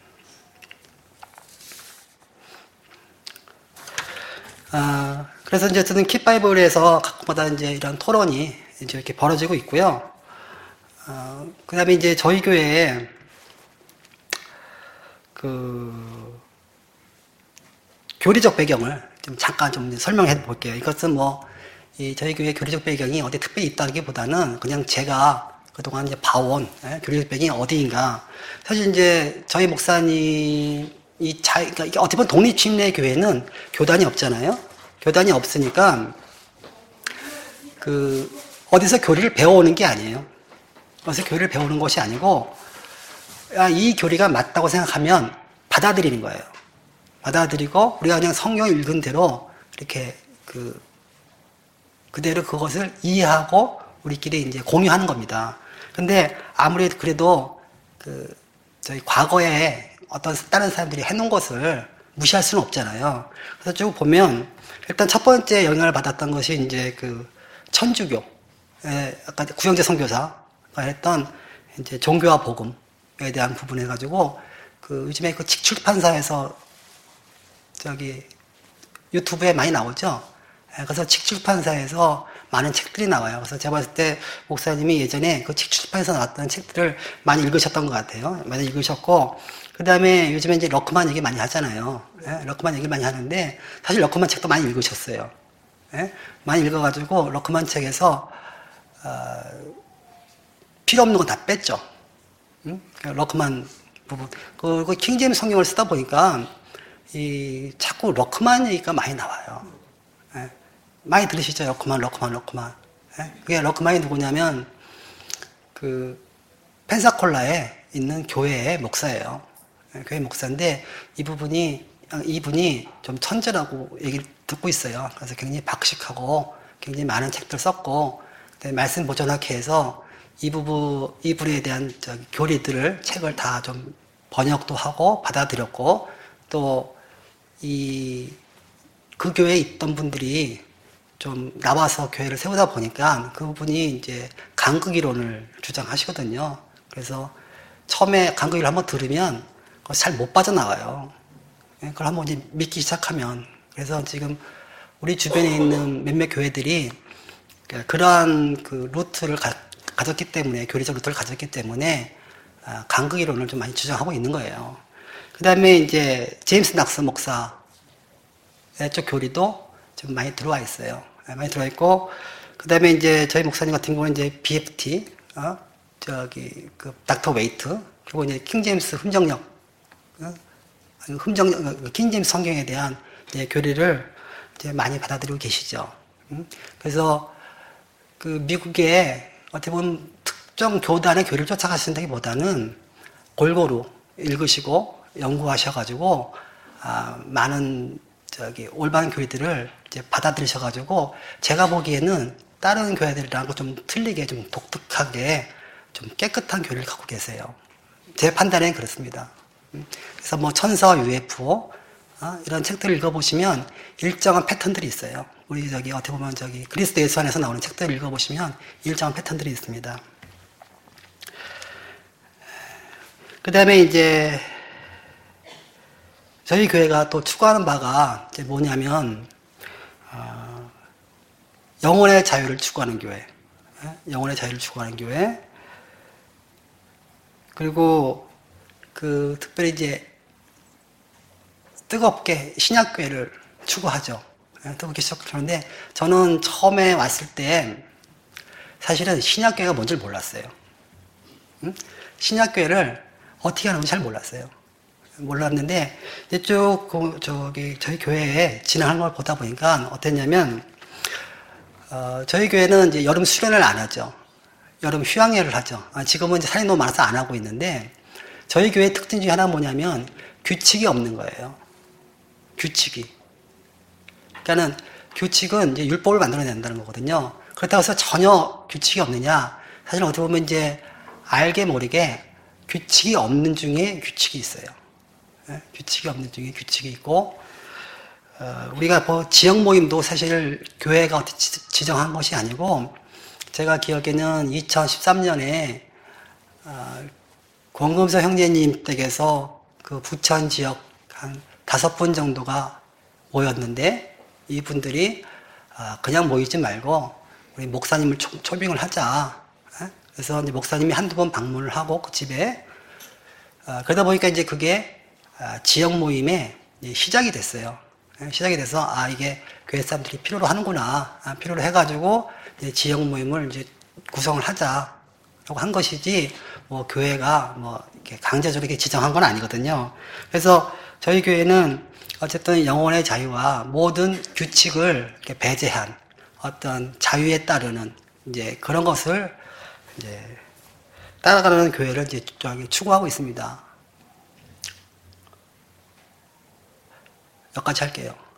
아, 그래서 이제 저는 킵바이블에서 가끔마다 이제 이런 토론이 이제 이렇게 벌어지고 있고요. 어, 그 다음에 이제 저희 교회에 그 교리적 배경을 좀 잠깐 좀 설명해 볼게요. 이것은 뭐 이 저희 교회 교리적 배경이 어디 특별히 있다기보다는 그냥 제가 그동안 이제 봐온 예? 교리적 배경이 어디인가. 사실 이제 저희 목사님 이 자, 그러니까 이게 어떻게 보면 독립침례 교회는 교단이 없잖아요. 교단이 없으니까 그 어디서 교리를 배워오는 게 아니에요. 어디서 교리를 배우는 것이 아니고 아, 이 교리가 맞다고 생각하면 받아들이는 거예요. 받아들이고 우리가 그냥 성경 읽은 대로 이렇게 그 그대로 그것을 이해하고 우리끼리 이제 공유하는 겁니다. 근데 아무리 그래도 그 저희 과거에 어떤 다른 사람들이 해놓은 것을 무시할 수는 없잖아요. 그래서 쭉 보면 일단 첫 번째 영향을 받았던 것이 이제 그 천주교, 아까 구영재 선교사가 했던 이제 종교와 복음에 대한 부분 해가지고 그 요즘에 그 칙출판사에서 저기 유튜브에 많이 나오죠. 그래서 칙출판사에서 많은 책들이 나와요. 그래서 제가 봤을 때 목사님이 예전에 그 칙출판사에서 나왔던 책들을 많이 읽으셨던 것 같아요. 많이 읽으셨고, 그 다음에 요즘에 이제 러크만 얘기 많이 하잖아요. 예? 러크만 얘기 많이 하는데, 사실 러크만 책도 많이 읽으셨어요. 예? 많이 읽어가지고, 러크만 책에서, 어, 필요 없는 건 다 뺐죠. 응? 러크만 부분. 그, 그 킹제임스 성경을 쓰다 보니까, 이, 자꾸 러크만 얘기가 많이 나와요. 예? 많이 들으시죠? 러크만, 러크만, 러크만. 예? 그게 러크만이 누구냐면, 그, 펜사콜라에 있는 교회의 목사예요. 예? 교회 목사인데, 이 부분이, 이분이 좀 천재라고 얘기를 듣고 있어요. 그래서 굉장히 박식하고, 굉장히 많은 책들 썼고, 말씀 보존하게 해서, 이 부분, 이 분에 대한 저기 교리들을, 책을 다 좀 번역도 하고, 받아들였고, 또, 이, 그 교회에 있던 분들이 좀 나와서 교회를 세우다 보니까 그분이 이제 간극이론을 주장하시거든요. 그래서 처음에 간극이론을 한번 들으면 잘 못 빠져나와요. 그걸 한번 이제 믿기 시작하면. 그래서 지금 우리 주변에 있는 몇몇 교회들이 그러한 그 루트를 가, 가졌기 때문에, 교리적 루트를 가졌기 때문에 간극이론을 좀 많이 주장하고 있는 거예요. 그 다음에 이제 제임스 낙스 목사의 쪽 교리도 좀 많이 들어와 있어요. 많이 들어와 있고, 그 다음에 이제 저희 목사님 같은 경우는 이제 비에프티, 어? 저기, 그, 닥터 웨이트, 그리고 이제 킹제임스 흠정력, 어? 흠정, 킹제임스 성경에 대한 이제 교리를 이제 많이 받아들이고 계시죠. 음? 그래서 그 미국의 어떻게 보면 특정 교단의 교리를 쫓아가신다기보다는 골고루 읽으시고 연구하셔가지고 아, 많은 저기 올바른 교리들을 이제 받아들이셔가지고 제가 보기에는 다른 교회들이랑 좀 틀리게 좀 독특하게 좀 깨끗한 교리를 갖고 계세요. 제 판단에는 그렇습니다. 그래서 뭐 천서, 유에프오 어? 이런 책들을 읽어보시면 일정한 패턴들이 있어요. 우리 저기 어떻게 보면 저기 그리스도 예수 안에서 나오는 책들을 읽어보시면 일정한 패턴들이 있습니다. 그 다음에 이제 저희 교회가 또 추구하는 바가 이제 뭐냐면 어, 영혼의 자유를 추구하는 교회, 영혼의 자유를 추구하는 교회. 그리고 그 특별히 이제 뜨겁게 신약교회를 추구하죠. 뜨겁게 추구하는데 저는 처음에 왔을 때 사실은 신약교회가 뭔지를 몰랐어요. 응? 신약교회를 어떻게 하는지 잘 몰랐어요. 몰랐는데 이제 쭉 그, 저기 저희 교회에 진행하는 걸 보다 보니까 어땠냐면 어, 저희 교회는 이제 여름 수련을 안 하죠. 여름 휴양회를 하죠. 아, 지금은 이제 사람이 너무 많아서 안 하고 있는데 저희 교회의 특징 중에 하나 뭐냐면 규칙이 없는 거예요. 규칙이. 그러니까는 규칙은 이제 율법을 만들어낸다는 거거든요. 그렇다고 해서 전혀 규칙이 없느냐? 사실 어떻게 보면 이제 알게 모르게 규칙이 없는 중에 규칙이 있어요. 네? 규칙이 없는 중에 규칙이 있고, 어, 우리가 뭐 지역 모임도 사실 교회가 어떻게 지정한 것이 아니고, 제가 기억에는 이천십삼 년에 어, 권금서 형제님 댁에서 그 부천 지역 한 다섯 분 정도가 모였는데, 이분들이 어, 그냥 모이지 말고 우리 목사님을 초, 초빙을 하자. 네? 그래서 이제 목사님이 한두 번 방문을 하고 그 집에 어, 그러다 보니까 이제 그게 어, 지역 모임의 시작이 됐어요. 시작이 돼서 아 이게 교회 사람들이 필요로 하는구나, 아, 필요로 해가지고 이제 지역 모임을 이제 구성을 하자라고 한 것이지 뭐 교회가 뭐 이렇게 강제적으로 이렇게 지정한 건 아니거든요. 그래서 저희 교회는 어쨌든 영혼의 자유와 모든 규칙을 이렇게 배제한 어떤 자유에 따르는 이제 그런 것을 이제 따라가는 교회를 이제 추구하고 있습니다. 여기까지 할게요.